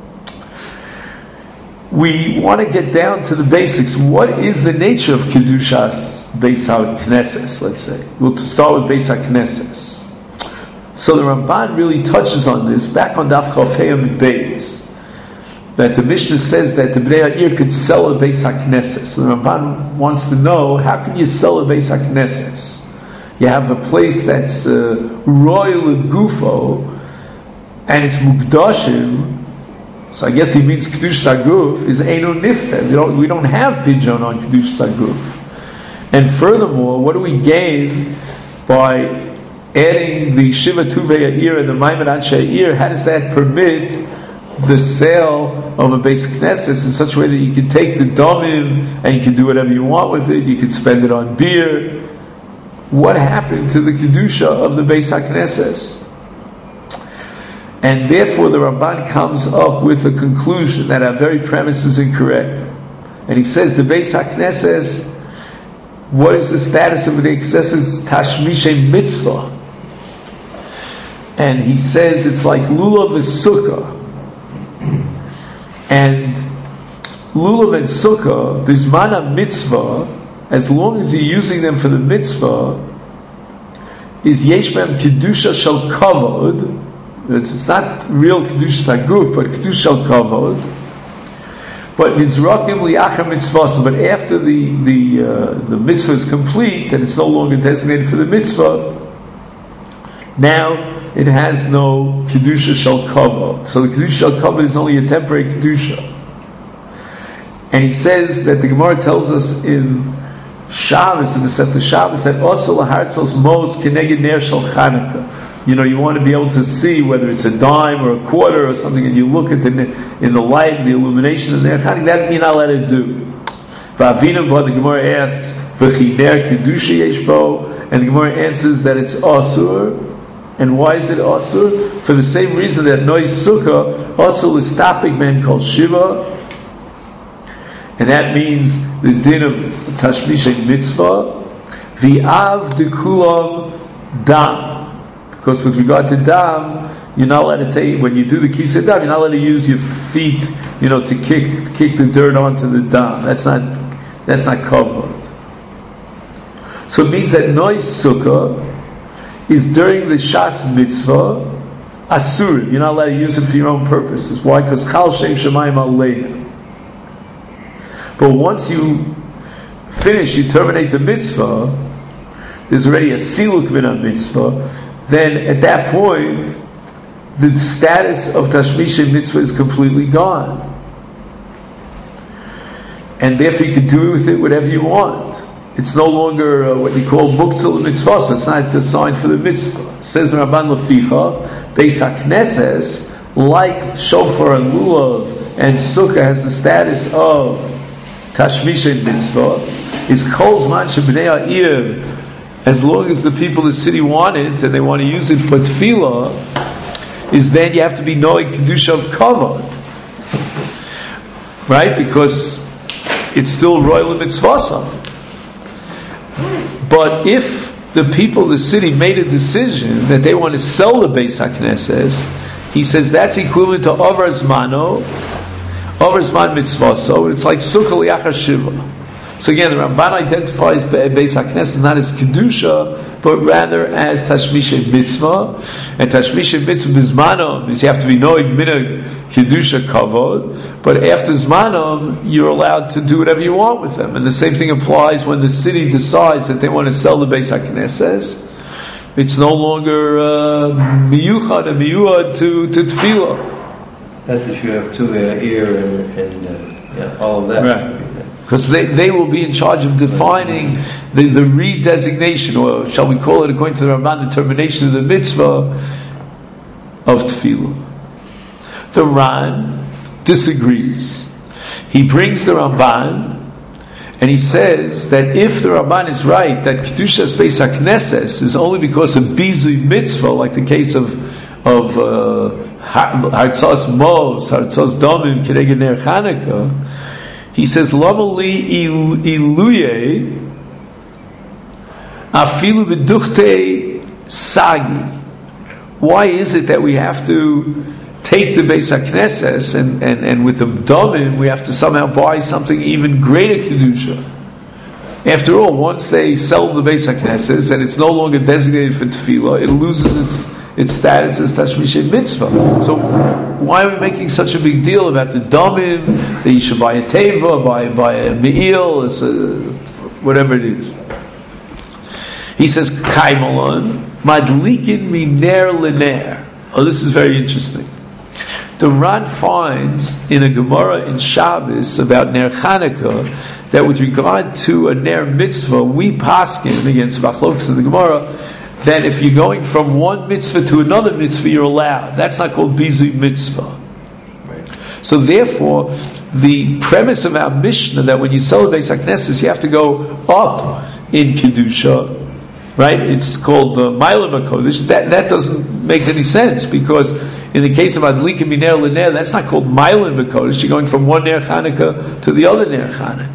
we want to get down to the basics. What is the nature of Kedushas Beis HaKnesses, let's say? We'll start with Beis HaKnesses. So the Ramban really touches on this, back on Daf Chaf Hei Amud Beis, that the Mishnah says that the Bnei Ha'ir could sell a Beis HaKnesses. So the Ramban wants to know, how can you sell a Beis HaKnesses? You have a place that's royal gufo, and it's mukdashim. So I guess he means Kedush Saguf is Eino Nifta. We don't have Pidyon on Kedush Saguf. And furthermore, what do we gain by adding the Shiva Tuvei Ha'ir and the Maimon Anshe Ha'ir? How does that permit the sale of a Beis Knesses in such a way that you can take the Domim and you can do whatever you want with it, you can spend it on beer? What happened to the Kedusha of the Beis HaKnesses? And therefore the Ramban comes up with a conclusion that our very premise is incorrect. And he says the Beis HaKnesses, what is the status of the Knesses? Tashmishe mitzvah. And he says it's like lulav and sukkah. And lulav and sukkah, bismana mitzvah, as long as you're using them for the mitzvah, is yesh b'hem kedusha shel kavod. It's not real kedusha saguf, but kedusha shel kavod. But nizrakim liachar mitzvah. But after the mitzvah is complete and it's no longer designated for the mitzvah, now it has no kedusha shel kavod. So the kedusha shel kavod is only a temporary kedusha. And he says that the Gemara tells us in Shabbos, in the Sefer Shabbos, that also lahartzos mos keneged ner shel Chanukah. You know, you want to be able to see whether it's a dime or a quarter or something, and you look at in the light, the illumination of ner Chanukah. That you're not allowed to do. V'avinu, but the Gemara asks, v'chi ner kedusha yesh bo, and the Gemara answers that it's asur. And why is it asur? For the same reason that nois sukkah asur l'stapik man called shiva. And that means the din of tashmisha mitzvah, v'av dekulam dam. Because with regard to dam, you're not allowed to take, when you do the kisei dam, you're not allowed to use your feet, to kick the dirt onto the dam. That's not covered. So it means that nois sukkah is during the shas mitzvah asur. You're not allowed to use it for your own purposes. Why? Because chal shem shemayim aleha. But once you finish, you terminate the mitzvah, there's already a siluk min mitzvah, then at that point, the status of tashmisha mitzvah is completely gone. And therefore you can do with it whatever you want. It's no longer what you call muktzah mitzvah, so it's not designed for the mitzvah. It says in Rabban Leficha, Beis HaKnesses, like shofar and lulav and sukkah, has the status of tashmisha mitzvah, is kol zman shebnei ha'ir, as long as the people of the city want it and they want to use it for tefillah, is then you have to be knowing kedusha of kavod, right? Because it's still royal mitzvah. But if the people of the city made a decision that they want to sell the Beis HaKnesses, he says that's equivalent to Avar Zmano, Avar Zman Mitzvah. So it's like Sukkah Liachar Shiva. So again, the Ramban identifies Beis HaKnesses not as Kedusha, but rather as Tashmisha Mitzvah. And Tashmisha Mitzvah Bizmanom means you have to be knowing Mina Kedusha Kavod, but after Zmanom, you're allowed to do whatever you want with them. And the same thing applies when the city decides that they want to sell the Beis HaKnesses. It's no longer miyuchad and miyuad to tefillah. That's if you have two ear and all of that. Right. Because they will be in charge of defining the redesignation, or shall we call it, according to the Ramban, the termination of the mitzvah of tefillah. The Ran disagrees. He brings the Ramban, and he says that if the Ramban is right, that Kedushas Beis HaKnesses is only because of Bizui Mitzvah, like the case of Hartzos Mos, Hartzos Domim, Kedeged Ner Chanukah, he says, Lama li iluye afilu b'duchte sagi. Why is it that we have to take the Beis HaKnesses and with the Domim we have to somehow buy something even greater Kedusha? After all, once they sell the Beis HaKnesses and it's no longer designated for Tefillah, it loses its status as Tashmishay Mitzvah. So why are we making such a big deal about the Domim, that you should buy a Teva, buy a Me'il, whatever it is? He says, Kaimalon, Madlikin Miner Liner. Oh, this is very interesting. The Ran finds in a Gemara in Shabbos about Ner Chanukah that with regard to a Ner Mitzvah, we paskin against Machlokas of the Gemara, that if you're going from one mitzvah to another mitzvah, you're allowed. That's not called Bizui Mitzvah. Right. So therefore, the premise of our Mishnah that when you celebrate Beis HaKnesses, you have to go up in Kedusha, right? It's called Mailam HaKodesh. That doesn't make any sense, because in the case of Adlika Miner L'Ner, that's not called Mailam HaKodesh. You're going from one Ner Chanukah to the other Ner Chanukah.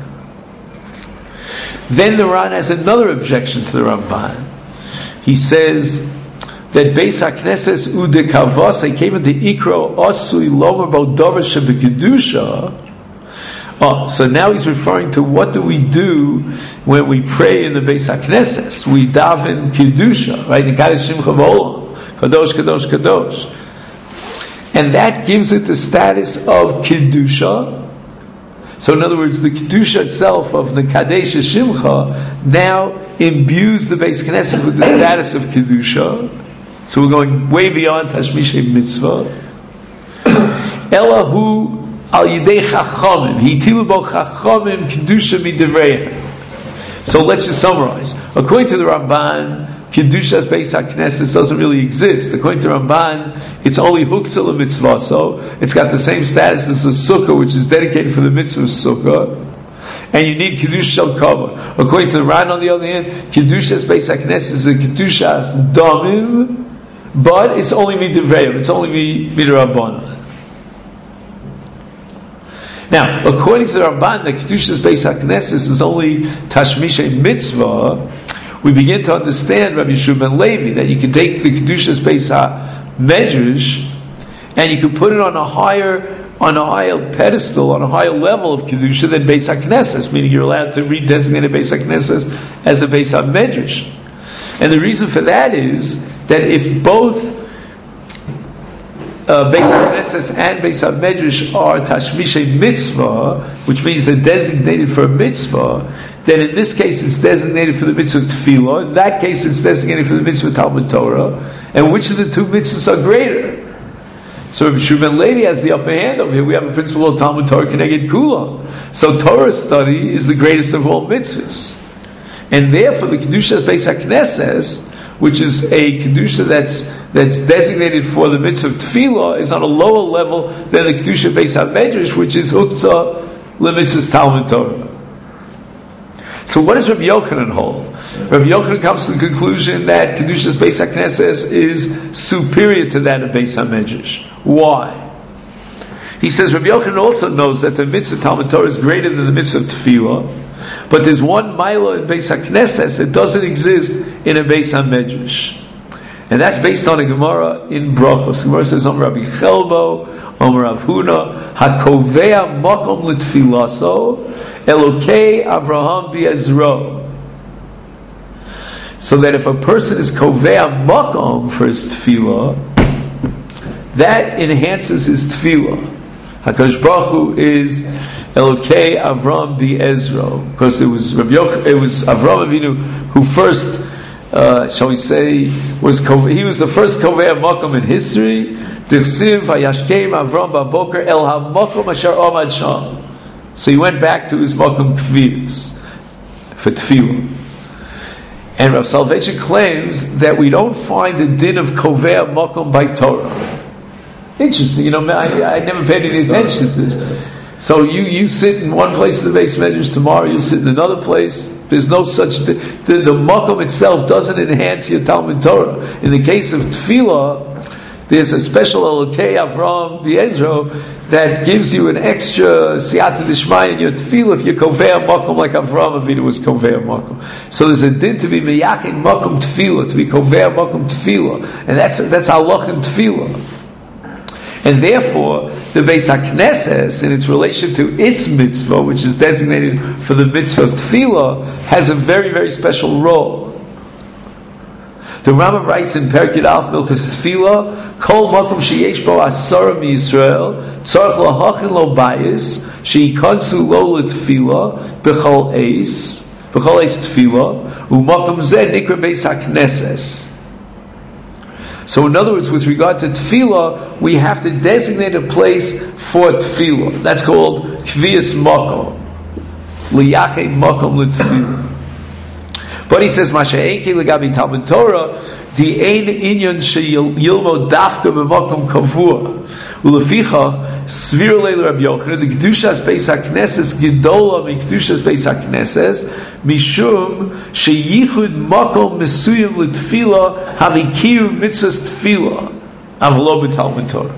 Then the Ran has another objection to the Ramban. He says that Beis HaKnesses udekavos came into ikro osui lomer bodover shebekedusha. So now he's referring to what do we do when we pray in the Beis HaKnesses? We daven kedusha, right? Nekadosh Shimcha V'olam, kadosh, kadosh, kadosh, and that gives it the status of kedusha. So in other words, the Kedusha itself of Nekadesh Shimcha now imbues the Beis Knesset with the status of Kedusha. So we're going way beyond Tashmishay Mitzvah. Elahu al Yidei Chachamim. Hitilu bo Chachamim Kedusha midivreihem. So let's just summarize. According to the Ramban, Kedusha's Beis HaKnesses doesn't really exist. According to Ramban, it's only Huktzah Mitzvah, so it's got the same status as the Sukkah, which is dedicated for the Mitzvah Sukkah. And you need Kedusha Shel Kavod. According to the Ran, on the other hand, Kedusha's Beis HaKnesses is a Kedusha's Domim, but it's only Midivreim, it's only Midrabanan. Now, according to the Ramban, the Kedusha's Beis HaKnesses is only Tashmishay Mitzvah. We begin to understand, Rabbi Yeshua ben Levi, that you can take the Kedusha's Beis HaMedrash and you can put it on a higher pedestal, on a higher level of Kedusha than Beis HaKnesses, meaning you're allowed to redesignate a Beis HaKnesses as a Beis HaMedrash. And the reason for that is that if both Beis HaKnesses and Beis HaMedrash are Tashmishay Mitzvah, which means they're designated for a mitzvah, then in this case it's designated for the mitzvah Tefillah. In that case it's designated for the mitzvah Talmud Torah. And which of the two mitzvahs are greater? So Rabbi Yeshua ben Levi has the upper hand over here. We have a principle of Talmud Torah Keneged Kula. So Torah study is the greatest of all mitzvahs. And therefore the Kedusha's Beis HaKnesses, which is a Kedusha that's designated for the mitzvah Tefillah, is on a lower level than the Kedusha Beis HaMedrash, which is Huktzah L'mitzvahs Talmud Torah. So what does Rabbi Yochanan hold? Rabbi Yochanan comes to the conclusion that Kedusha's Beis HaKnesses is superior to that of Beis HaMedrash. Why? He says Rabbi Yochanan also knows that the mitzvah Talmud Torah is greater than the mitzvah Tefillah, but there's one Mila in Beis HaKnesses that doesn't exist in a Beis HaMedrash. And that's based on a Gemara in Brachos. The Gemara says, Rabbi Chelbo, Rav Huna, Hakovea Makom L'Tfilaso, Elokei Avraham Bi'ezro. So that if a person is kovea makom for his tefillah, that enhances his tefillah. HaKadosh Baruch Hu is Elokei Avram di Ezro, because it was Avram Avinu who first, shall we say, he was the first kovea makom in history. D'chsiv Vayashkem Avram Baboker El HaMakom Asher Omad Sham. So he went back to his makom kvius for tefillah. And Rav Soloveitchik claims that we don't find the din of kovea makom by Torah. Interesting, I never paid any attention to this. So you sit in one place in the base measures, tomorrow you sit in another place. There's no such thing. The makom itself doesn't enhance your Talmud Torah. In the case of tefillah, there's a special Elokei Avram the Ezro that gives you an extra siyata d'shmaya in your tefillah if you kovea makom like Avram Avinu was kovea makom. So there's a din to be meyachin makom tefillah, to be kovea makom tefillah, and that's halach in tefillah. And therefore, the Beis HaKnesses, in its relation to its mitzvah, which is designated for the mitzvah of tefillah, has a very, very special role. The Rambam writes in Perek Yud Aleph Milchus Tefillah, Kol makom sheyesh bo asara miYisrael, tzarich lahachin lo bayis, sheyikansu lo letefillah, b'chol eis tefillah, u'makom zeh nikra Beis HaKnesses. So in other words, with regard to tefillah, we have to designate a place for tefillah. That's called kviyas makom. Liyachet makom l'tefillah. But he says, Masha'enki legabi Talmud Torah, di ein inyan sheyilmo dafka b'makom kavua. Ulefichach, svir leil Rabbi Yochanan, the kedushas Beis HaKnesses gedola mi kedushas Beis HaKnesses, mishum sheyichud makom mesuyim l'tefillah havikiyu mitzvahs tefillah avlo b'Talmud Torah.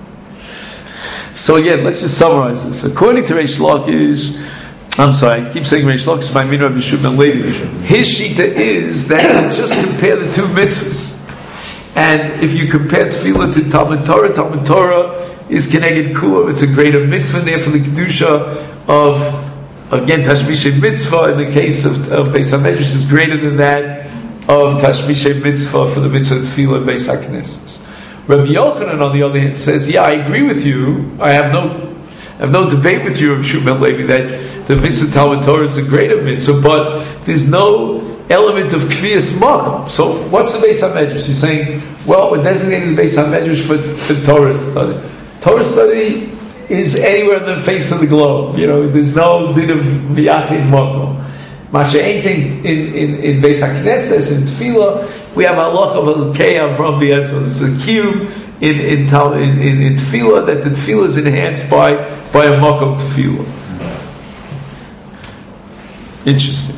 So again, let's just summarize this. According to Reish Lakish, I keep saying Reish Lakish, my min Rabbi Shimon ben Levi. His shita is that you just compare the two mitzvahs. And if you compare tefillah to Talmud Torah is keneged kuah. It's a greater mitzvah there for the kedusha of, again, Tashmishay mitzvah. In the case of Beis HaMedrash is greater than that of Tashmishay mitzvah for the mitzvah of tefillah and Beis HaKnesses. Rabbi Yochanan, on the other hand, says, I agree with you. I have no debate with you, Rabbi Shimon ben Levi, that the mitzvah Talmud Torah is a greater mitzvah, but there's no element of kviyas makom. So what's the Beis HaMedrash? You're saying, well, we're designating the Beis HaMedrash for Torah study. Torah study is anywhere on the face of the globe. There's no din of miyachin makom. Masha'enkin in Beis HaKnesses, in Tefillah, we have halach of Elokei Avram the Ezra. It's a kiyum in Tefillah, that the Tefillah is enhanced by a makom Tefillah. Interesting.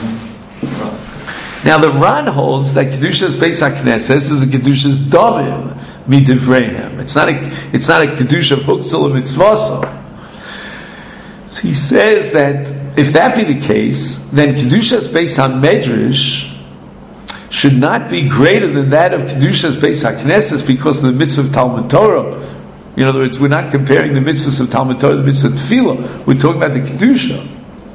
Now the Ran holds that Kedushas Beis HaKnesses is a Kedushas Damim midivreihem. It's not a Kedusha of Huktzal Mitzvasa. So he says that if that be the case, then Kedushas Beis HaMedrash should not be greater than that of Kedushas Beis HaKnesses because of the mitzvah of Talmud Torah. In other words, we're not comparing the mitzvahs of Talmud Torah to the mitzvah of Tefillah. We're talking about the Kedusha.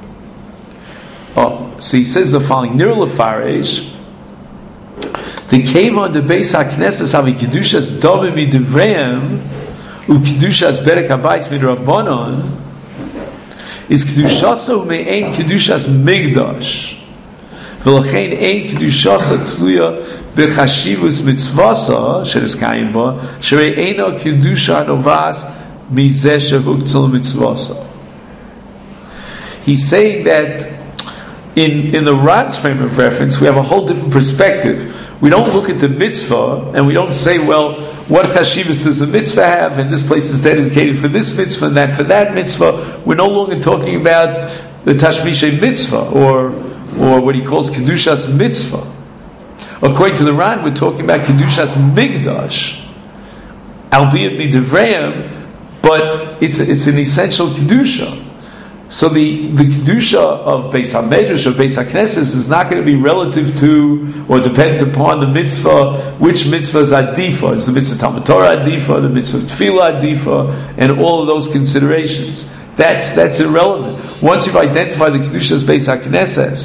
So he says the following: Nir Lefaresh, the Kevon de Beis HaKnesses have a Kedushas Domim midivreihem u Kedushas Berek Habayis midrabanan is Kedushaso me'ein Kedushas Migdash v'lachein ein Kedushasa tluya b'chashivus mitzvasa sheres kayim ba sherei eino Kedusha novas mizeh shehuktzal mitzvasa. He's saying that in the Ran's frame of reference, we have a whole different perspective. We don't look at the mitzvah and we don't say, well, what chashivas does the mitzvah have, and this place is dedicated for this mitzvah and that for that mitzvah. We're no longer talking about the tashmishay mitzvah or what he calls kedushas mitzvah. According to the Ran, we're talking about kedushas migdash, albeit midivreihem, but it's an essential kedusha. So the kedusha of Beis HaMedrash or Beis HaKnesses is not going to be relative to or dependent upon the mitzvah. Which mitzvah is adifa? Is the mitzvah Talmud Torah adifa? The mitzvah Tefillah adifa? And all of those considerations. That's irrelevant. Once you've identified the kedusha as Beis HaKnesses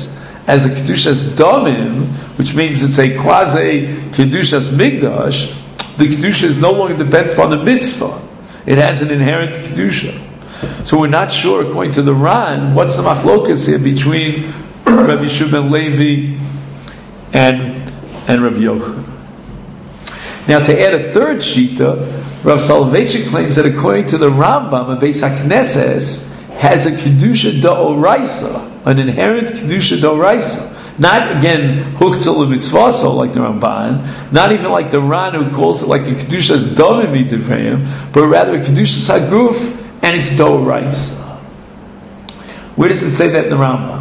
as a Kedushas Domim, which means it's a quasi Kedushas Migdash, the Kedusha is no longer dependent upon the mitzvah. It has an inherent Kedusha. So we're not sure, according to the Ran, what's the machlokas here between Rabbi Yeshua ben Levi and Rabbi Yochanan. Now, to add a third shita, Rav Soloveitchik claims that according to the Rambam, a Beis HaKnesses has a Kedusha D'Oraisa, an inherent Kedusha D'Oraisa. Not, again, Huktzal Mitzvaso, like the Ramban, not even like the Ran who calls it like a Kedusha's Domim Mitzvahim, but rather a Kedusha's Haguf, and it's D'Oraisa. Where does it say that in the Rambam?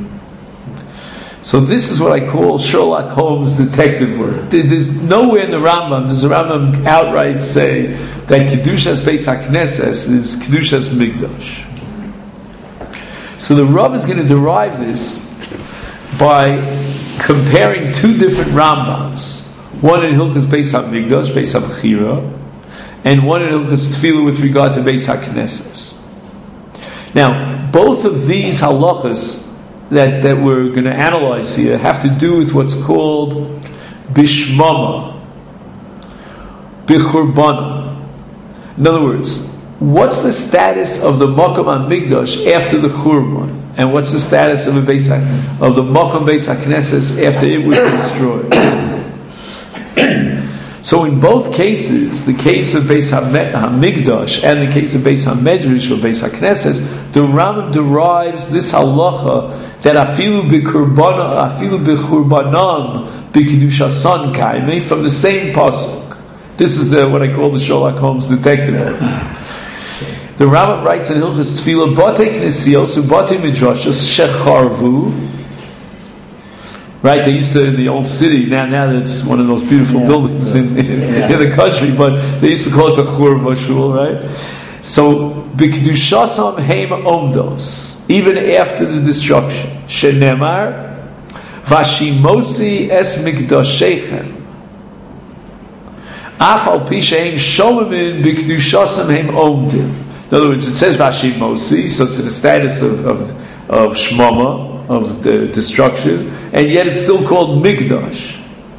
So this is what I call Sherlock Holmes' detective work. There's nowhere in the Rambam does the Rambam outright say that Kedushas Beis HaKnesses is Kedushas Migdash. So the Rav is going to derive this by comparing two different Rambams. One in Hilchos Beis HaMigdash, Beis HaBechira, and one in Hilchos Tefillah with regard to Beis HaKnesses. Now, both of these halachas that we're going to analyze here have to do with what's called bishmama, bichurbana. In other words, what's the status of the Makom HaMikdash after the Churban, and what's the status of the Makom Beis HaKnesses after it was destroyed? So in both cases, the case of Beis HaMikdash and the case of Beis HaMedrash or Beis HaKnesses, the Rambam derives this halacha that afilu b'churbanam b'kedushasan kaimei from the same pasuk. This is what I call the Sherlock Holmes detective. The Rambam writes in Hilchos Tefillah, "Batei knesios u'batei midrashos shecharvu." Right, they used to in the old city. Now it's one of those beautiful buildings in the country, but they used to call it the Churva Shul, right? So b'kedushasam heim omdos. Even after the destruction, shenemar vashimosi es mikdashechem af al pi sheim shomemin b'kedushasam heim omdim. In other words, it says vashimosi, so it's in the status of shmama, of the destruction, and yet it's still called Mikdash.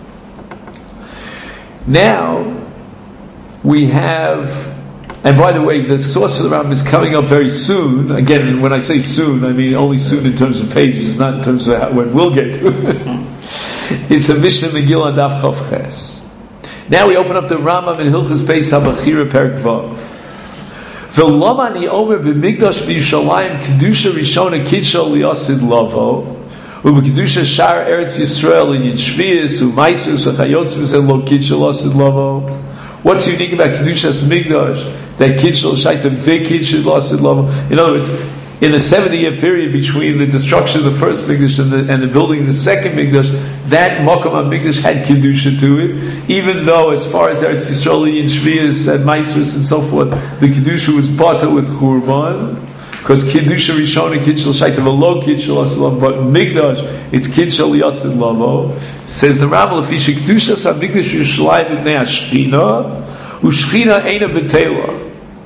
Now we have, and by the way, the source of the Rambam is coming up very soon. Again, when I say soon, I mean only soon in terms of pages, not in terms of when we'll get to it. It's a Mishnah Megillah Daf Chav Ches. Now we open up the Rambam in Hilchos Beis HaBechira Perek Vav. V'lomani omer b'mikdash b'Yushalayim kedusha rishona kidsha liyasid lavo u'b'kedusha shar Eretz Yisrael in Yishvius u'maisus v'chayotz v'zen lo kidsha liyasid lavo. What's unique about kedushas migdash that kidsha l'shaita v'kidsha liyasid lavo? In other words, in the 70-year period between the destruction of the first Mikdash and the building of the second Mikdash, that Makom HaMikdash had Kedusha to it, even though as far as Eretz Yisrael and Shvius and Maisrus and so forth, the Kedusha was bought with Churban, because Kedusha Rishona Kidsha L'Shaita V'lo Kidsha L'Yasid Lavo, but Mikdash, it's Kidsha L'Yasid Lavo. Says the Rambam, L'fisha Kedusha Sa Mikdash Yushalayim V'nei HaShechina, U'Shechina Eina B'Teila.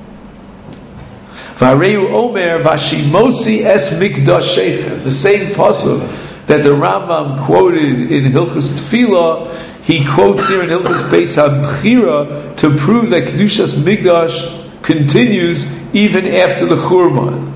Omer Vashimosi es Mikdashechem. The same pasuk that the Rambam quoted in Hilchos Tefillah, he quotes here in Hilchos Beis HaBechira to prove that Kedushas Mikdash continues even after the Churban.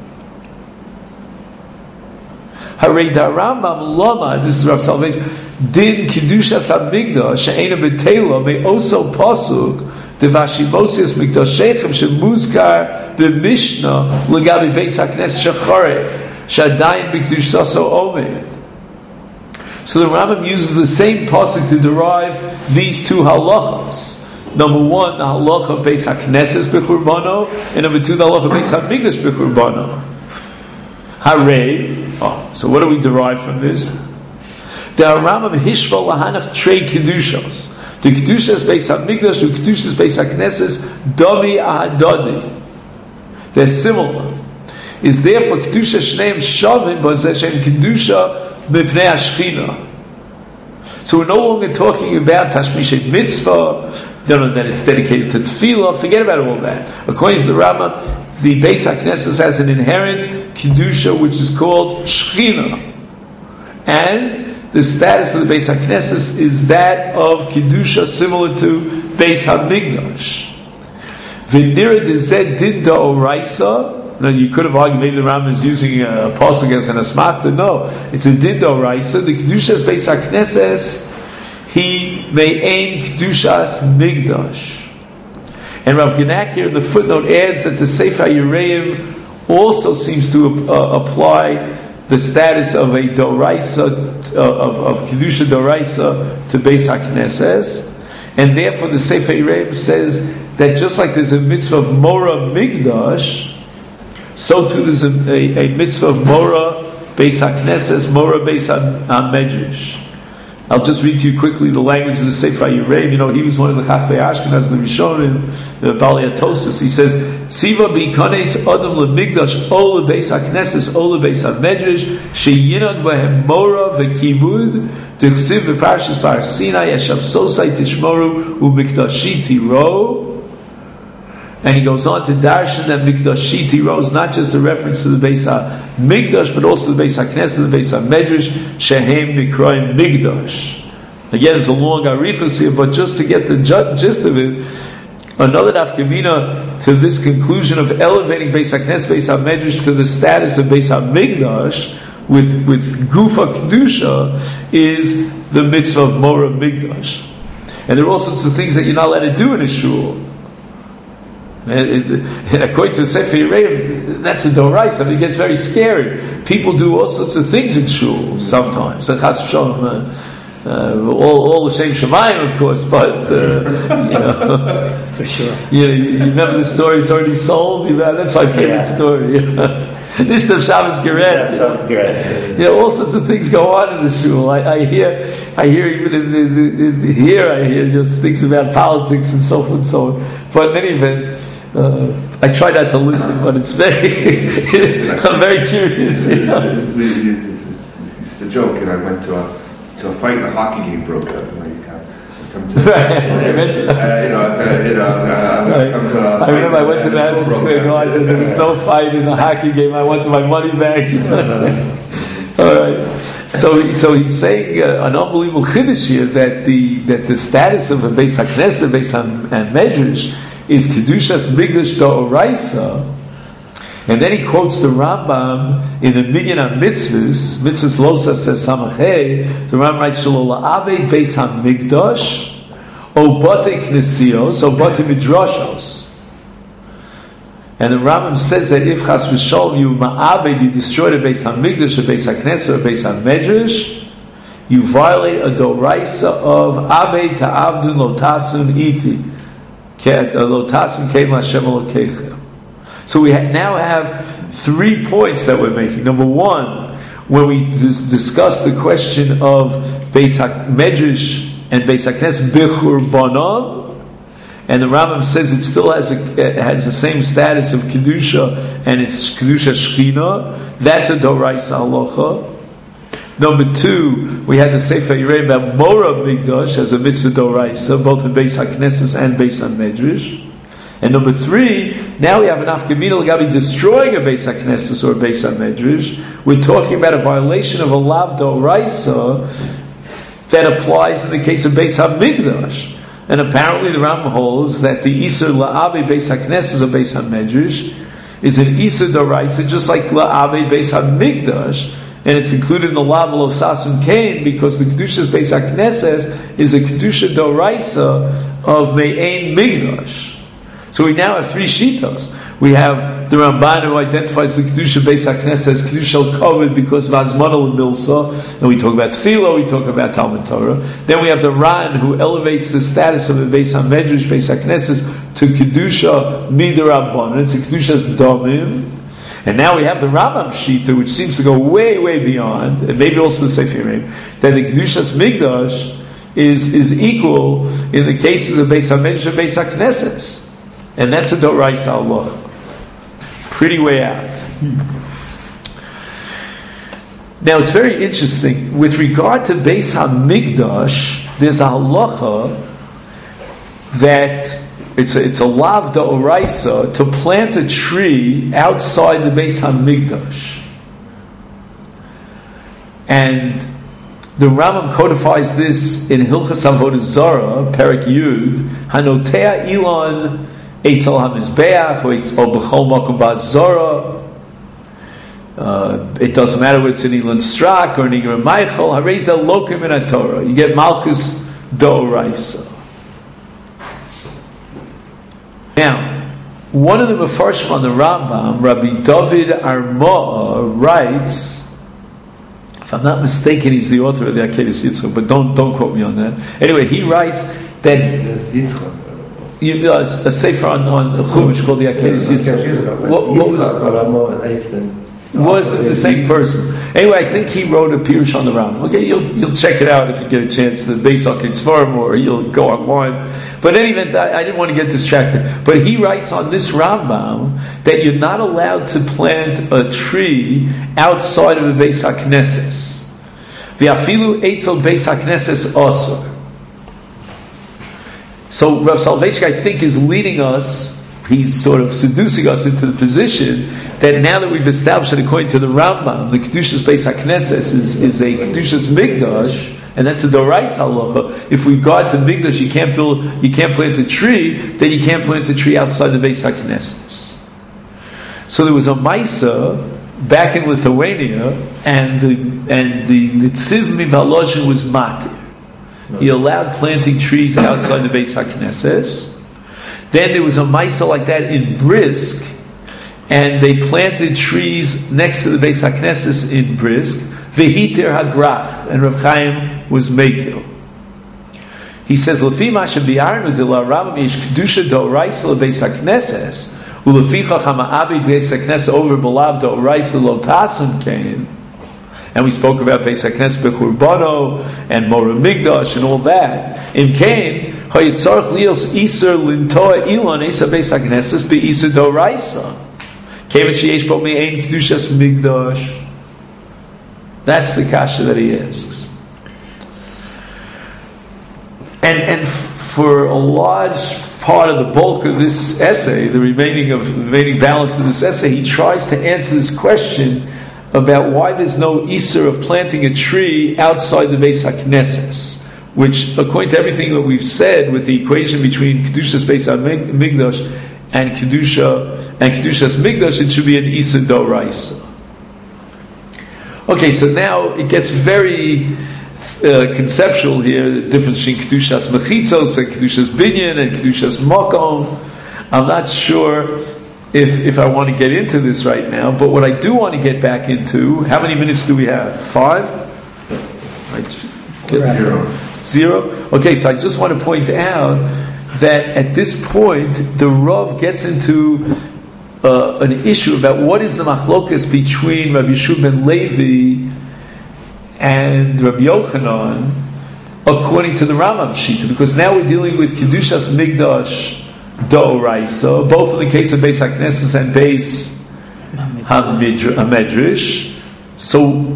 Harei da Rambam Lama, this is Rav Salvation, Din Kedushas HaMikdash she'ena b'teila may also pasuk the Vashimosius Mikdashechem shemuzkar b'Mishnah legabi Beis HaKnesses shecharei shadayin b'kedushaso omed. So the Rambam uses the same pasuk to derive these two halachas. Number one, the halacha of Beis HaKnesses b'churbano, and number two, the halacha of Beis HaMikdash b'churbano. Harei. So what do we derive from this? The Rambam hishva lahanach trei kedushos. The Kedushas Beis HaMikdash and Kedushas Beis HaKnesses Dami Ahadadi. They're similar. Is therefore Kedusha Shneim Shavim B'Zeshem Kedusha Mipnei HaShechina. So we're no longer talking about Tashmishet Mitzvah, that it's dedicated to Tefillah. Forget about all that. According to the Rambam, the Beis HaKnesses has an inherent Kedusha which is called Shechina. and the status of the Beis HaKnesses is that of Kedusha, similar to Beis HaMikdash. V'nira dezed din da'oraisa. Now you could have argued maybe the Rambam is using a pasuk as an asmachta. No, it's a din da'oraisa. The Kedusha's Beis HaKnesses, he may aim Kedushas Migdash. And Rav Genak here in the footnote adds that the Sefer Yereim also seems to apply the status of a doraisa, of Kedusha doraisa to Beis HaKnesses, and therefore the Sefer Yereim says that just like there's a mitzvah of Mora Migdash, so too there's a mitzvah of Mora Beis HaKnesses, Mora Beis HaMedrash. I'll just read to you quickly the language of the Sefer Yereim. You know, he was one of the Chachmei Ashkenaz, the Rishonim, the Bali Atosis. He says, Tziva b'ikanes adam leMigdash o leBeis HaKnesses o leBeis HaMedrash sheyinan b'hem mora v'kibud d'chsiv v'parshas Par Sinai yeshav sosai tishmoru u'mikdashi tiro. And he goes on to darshan that Mikdashi tiro is not just a reference to the Beis HaMikdash, but also the Beis HaKnesses, the Beis HaMedrash, shehem nikroim Migdash. Again, it's a long arichos here, but just to get the gist of it, another nafkamina to this conclusion of elevating Beis HaKnesses, Beis HaMedrash to the status of Beis HaMikdash with Gufa Kedusha is the mitzvah of Mora Migdash. And there are all sorts of things that you're not allowed to do in a shul. And according to the Sefer Yereim, that's a doraisa. I mean, it gets very scary. People do all sorts of things in shul sometimes. And chas v'shalom, all the Shem Shemayim, of course, but you know, for sure. You remember the story? It's already sold. That's my favorite story. This of Shabbos Geret. Shabbos Geret. All sorts of things go on in the shul. I hear even in here. I hear just things about politics and so forth and so on. But in any event, I try not to listen, but it's very. I'm very curious. It's the joke. I went to a fight and a hockey game broke out. I remember I went to Madison Square Garden. There was no fight in the hockey game. I wanted my money back. All right. So he's saying an unbelievable chiddush here that the status of a Beis HaKnesses, Beis HaMedrash, is Kedushas Migdash Da'oraisa. And then he quotes the Rambam in the Minyan HaMitzvahs, Mitzvahs Losa says Samachei, the Rambam writes, Shelo la'avei Beis HaMikdash, o bate knesios, o bate midrashos. And the Rambam says that if chas v'sholom you ma'aved, you destroy the Beis HaMikdash, or Beis HaKnesses, or Beis HaMedrash, you violate a doraisa of avei ta'avdun lo tasun iti, lo tasun keim Hashem Elokeichem. So we now have 3 points that we're making. Number one, when we discuss the question of Beis HaMedrash and Beis HaKnesses b'churbanon, and the Rambam says it still has the same status of Kedusha, and it's Kedusha Shechina. That's a Doraisa Halacha. Number two, we had the Sefer Yereim about Mora Migdash as a mitzvah Doraisa, both in Beis HaKnesses and Beis HaMedrash. And number three, now we have an afkamina l'gabi destroying a Beis HaKnesses or a Beis HaMedrash. We're talking about a violation of a lav doraisa that applies in the case of Beis HaMikdash. And apparently the Rambam holds that the Isur la'abe Beis HaKnesses or Beis HaMedrash is an Isur doraisa just like la'abe Beis HaMikdash, and it's included in the lav lo sasun kain because the Kedusha's Beis HaKnesses is a Kedusha doraisa of Me'ein Migdash. So we now have 3 shitos. We have the Ramban who identifies the Kedusha Beis HaKnesses as Kedusha Kovid because of Azmana L'Milsa, and we talk about Tefillah, we talk about Talmud Torah. Then we have the Ran who elevates the status of the Beis HaMedrash, Beis HaKnesses to Kedusha Midrabbanan. It's a Kedusha's Domim. And now we have the Rambam Shita, which seems to go way, way beyond, and maybe also the Sefer Yereim, that the Kedusha's Migdash is equal in the cases of Beis HaMedrash and Beis HaKnesses. And that's a Doraisa Allah. Pretty way out. Now it's very interesting. With regard to Beis HaMikdash, there's a halacha that it's a lav Doraisa to plant a tree outside the Beis HaMikdash. And the Rambam codifies this in Hilchas Avodah Zarah, Perek Yud, Hanotea Elon Eitzel HaMizbeach or B'chol Makom Ba'Zara. It doesn't matter whether it's an Elon Strak or an Igram Michael. Hareza Lokim in Torah. You get Malchus D'Oraisa. Now, one of the Mefarshim on the Rambam, Rabbi David Armoa, writes. If I'm not mistaken, he's the author of the Akedah Yitzchak, but don't quote me on that. Anyway, he writes that That's Yitzchak. A sefer on Chumash called the Akedah Yitzchak. Was it the same person? Anyway, I think he wrote a Pirush on the Rambam. Okay, you'll check it out if you get a chance. The Beis HaKetzvarim, or you'll go online. But in any event, I didn't want to get distracted. But he writes on this Rambam that you're not allowed to plant a tree outside of the Beis HaKnesses. V'afilu eitzel Beis HaKnesses also. So Rav Soloveitchik, I think, is leading us. He's sort of seducing us into the position that now that we've established that according to the Rambam, the Kedushas Beis HaKnesses is a Kedushas Migdash, and that's a Dorais Halacha. If we guard to Migdash, you can't plant a tree, then you can't plant a tree outside the Beis HaKnesses. So there was a Maisa back in Lithuania, and the Nitziv Mivaloshin was Matir. He allowed planting trees outside the Beis HaKnesses. Then there was a Maisa like that in Brisk, and they planted trees next to the Beis HaKnesses in Brisk. V'hiter hagrach, and Rav Chaim was Mekil. He says, "Lefi ma shebiarnu de la Rambam yesh kedusha d'oraisa leBeis HaKnesses, ulefichach hama'abed Beis HaKnesses over belav d'oraisa lo tasim kain." And we spoke about Beis HaKnesses bechurbono and Mora Migdash and all that. In Kain, hayitzarch lios iser lintoa ilon esa Beis HaKnesses be'iser d'oraisa. Kevet sheyesh bo me'ein kedushas Migdash. That's the kasha that he asks. And for a large part of the bulk of this essay, the remaining balance of this essay, he tries to answer this question about why there's no Isser of planting a tree outside the Beis HaKnesses, which, according to everything that we've said, with the equation between Kedushas Beis HaMikdash and Kedushas Migdash, it should be an Isser D'Oraisa. Okay, so now it gets very conceptual here, the difference between Kedushas Mechitzos and Kedushas Binyan and Kedushas Makom. I'm not sure if I want to get into this right now, but what I do want to get back into, how many minutes do we have? 5? Zero? Okay, so I just want to point out that at this point, the Rav gets into an issue about what is the machlokas between Rabbi Yeshua ben Levi and Rabbi Yochanan according to the Rambam Shita, because now we're dealing with Kedushas Migdash D'Oraisa, both in the case of Beis HaKnesses and Beis HaMedrash. So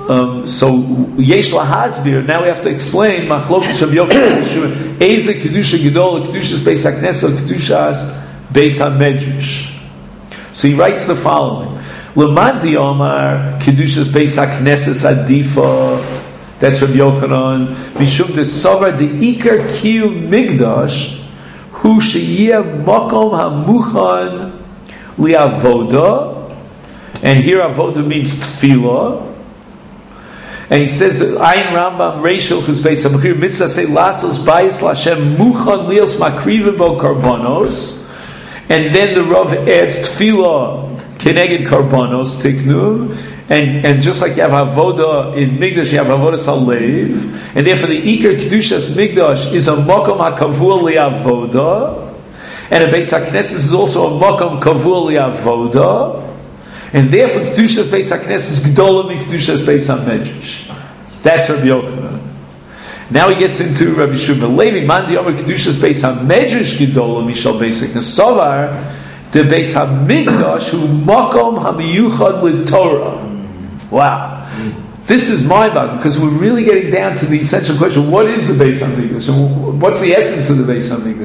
Yesh Lahasbir, now we have to explain Machlokas Rabbi Yochanan Eze Kedusha Gedol, Kedushas Beis HaKnesses, Kedushas Beis HaMedrash. So he writes the following: Lemandi Omar Kedushas Beis HaKnesses Adifa. That's Rabbi Yochanan. Mishum deSavar deIkar Kiyum Migdash Hu Sheyeh Makom HaMuchan LiAvoda. And here Avoda means Tefillah. And he says that Ayin Rambam Reishel Chus Beis HaMechir Mitzvah say Lasos Bayis Lashem Muchan Lios Makrivim Bo Karbonos. And then the Rav adds Tefillah Keneged Karbonos Tiknu. And just like you have Avoda in Migdash, you have Avoda Salev. And therefore the Iker Kedushas Migdash is a Makom HaKavua LiAvoda. And a Beis HaKnesses is also a Makom Kavua LiAvoda. And therefore Kedushas Beis HaKnesses is Gdola Kedushas Beis HaMedrash. That's Rabbi Yochanan. Now he gets into Rabbi Yeshua ben Levi. Mandi Omer Kedushas Beis HaMedrash Gdola Mishal Beis HaKnesavar. The Beis HaMikdash Hu Makom HaMiyuchad LeTorah. Wow. This is mind-boggling because we're really getting down to the essential question: what is the Beis HaMikdash? And what's the essence of the Beis HaMikdash?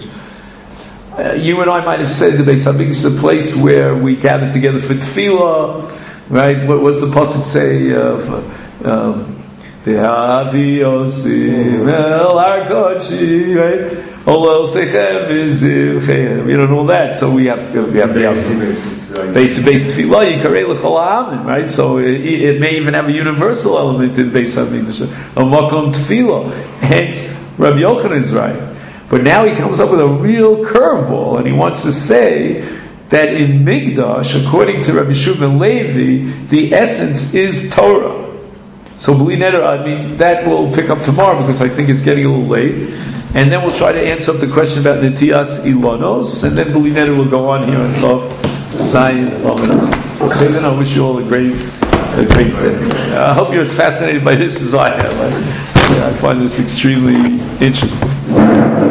You and I might have said the Beis HaMikdash is a place where we gather together for tefillah, right? What was the pasuk say? Dehavi Osim El Arkochi, right? Olel Sechem Vizivchem, and all that. So we have the base tefillah, Yikarei L'chol Ha'amim, right? So it may even have a universal element in Beis Hamikdash, a makom tefillah. Hence, Rabbi Yochanan is right. But now he comes up with a real curveball, and he wants to say that in Migdash, according to Rabbi Shimon Levi, the essence is Torah. So b'li neder, I mean, that we'll pick up tomorrow because I think it's getting a little late. And then we'll try to answer up the question about Netias Ilonos, and then b'li neder will go on here and talk Zion. Okay, then I wish you all a great day. I hope you're as fascinated by this as I am. I find this extremely interesting.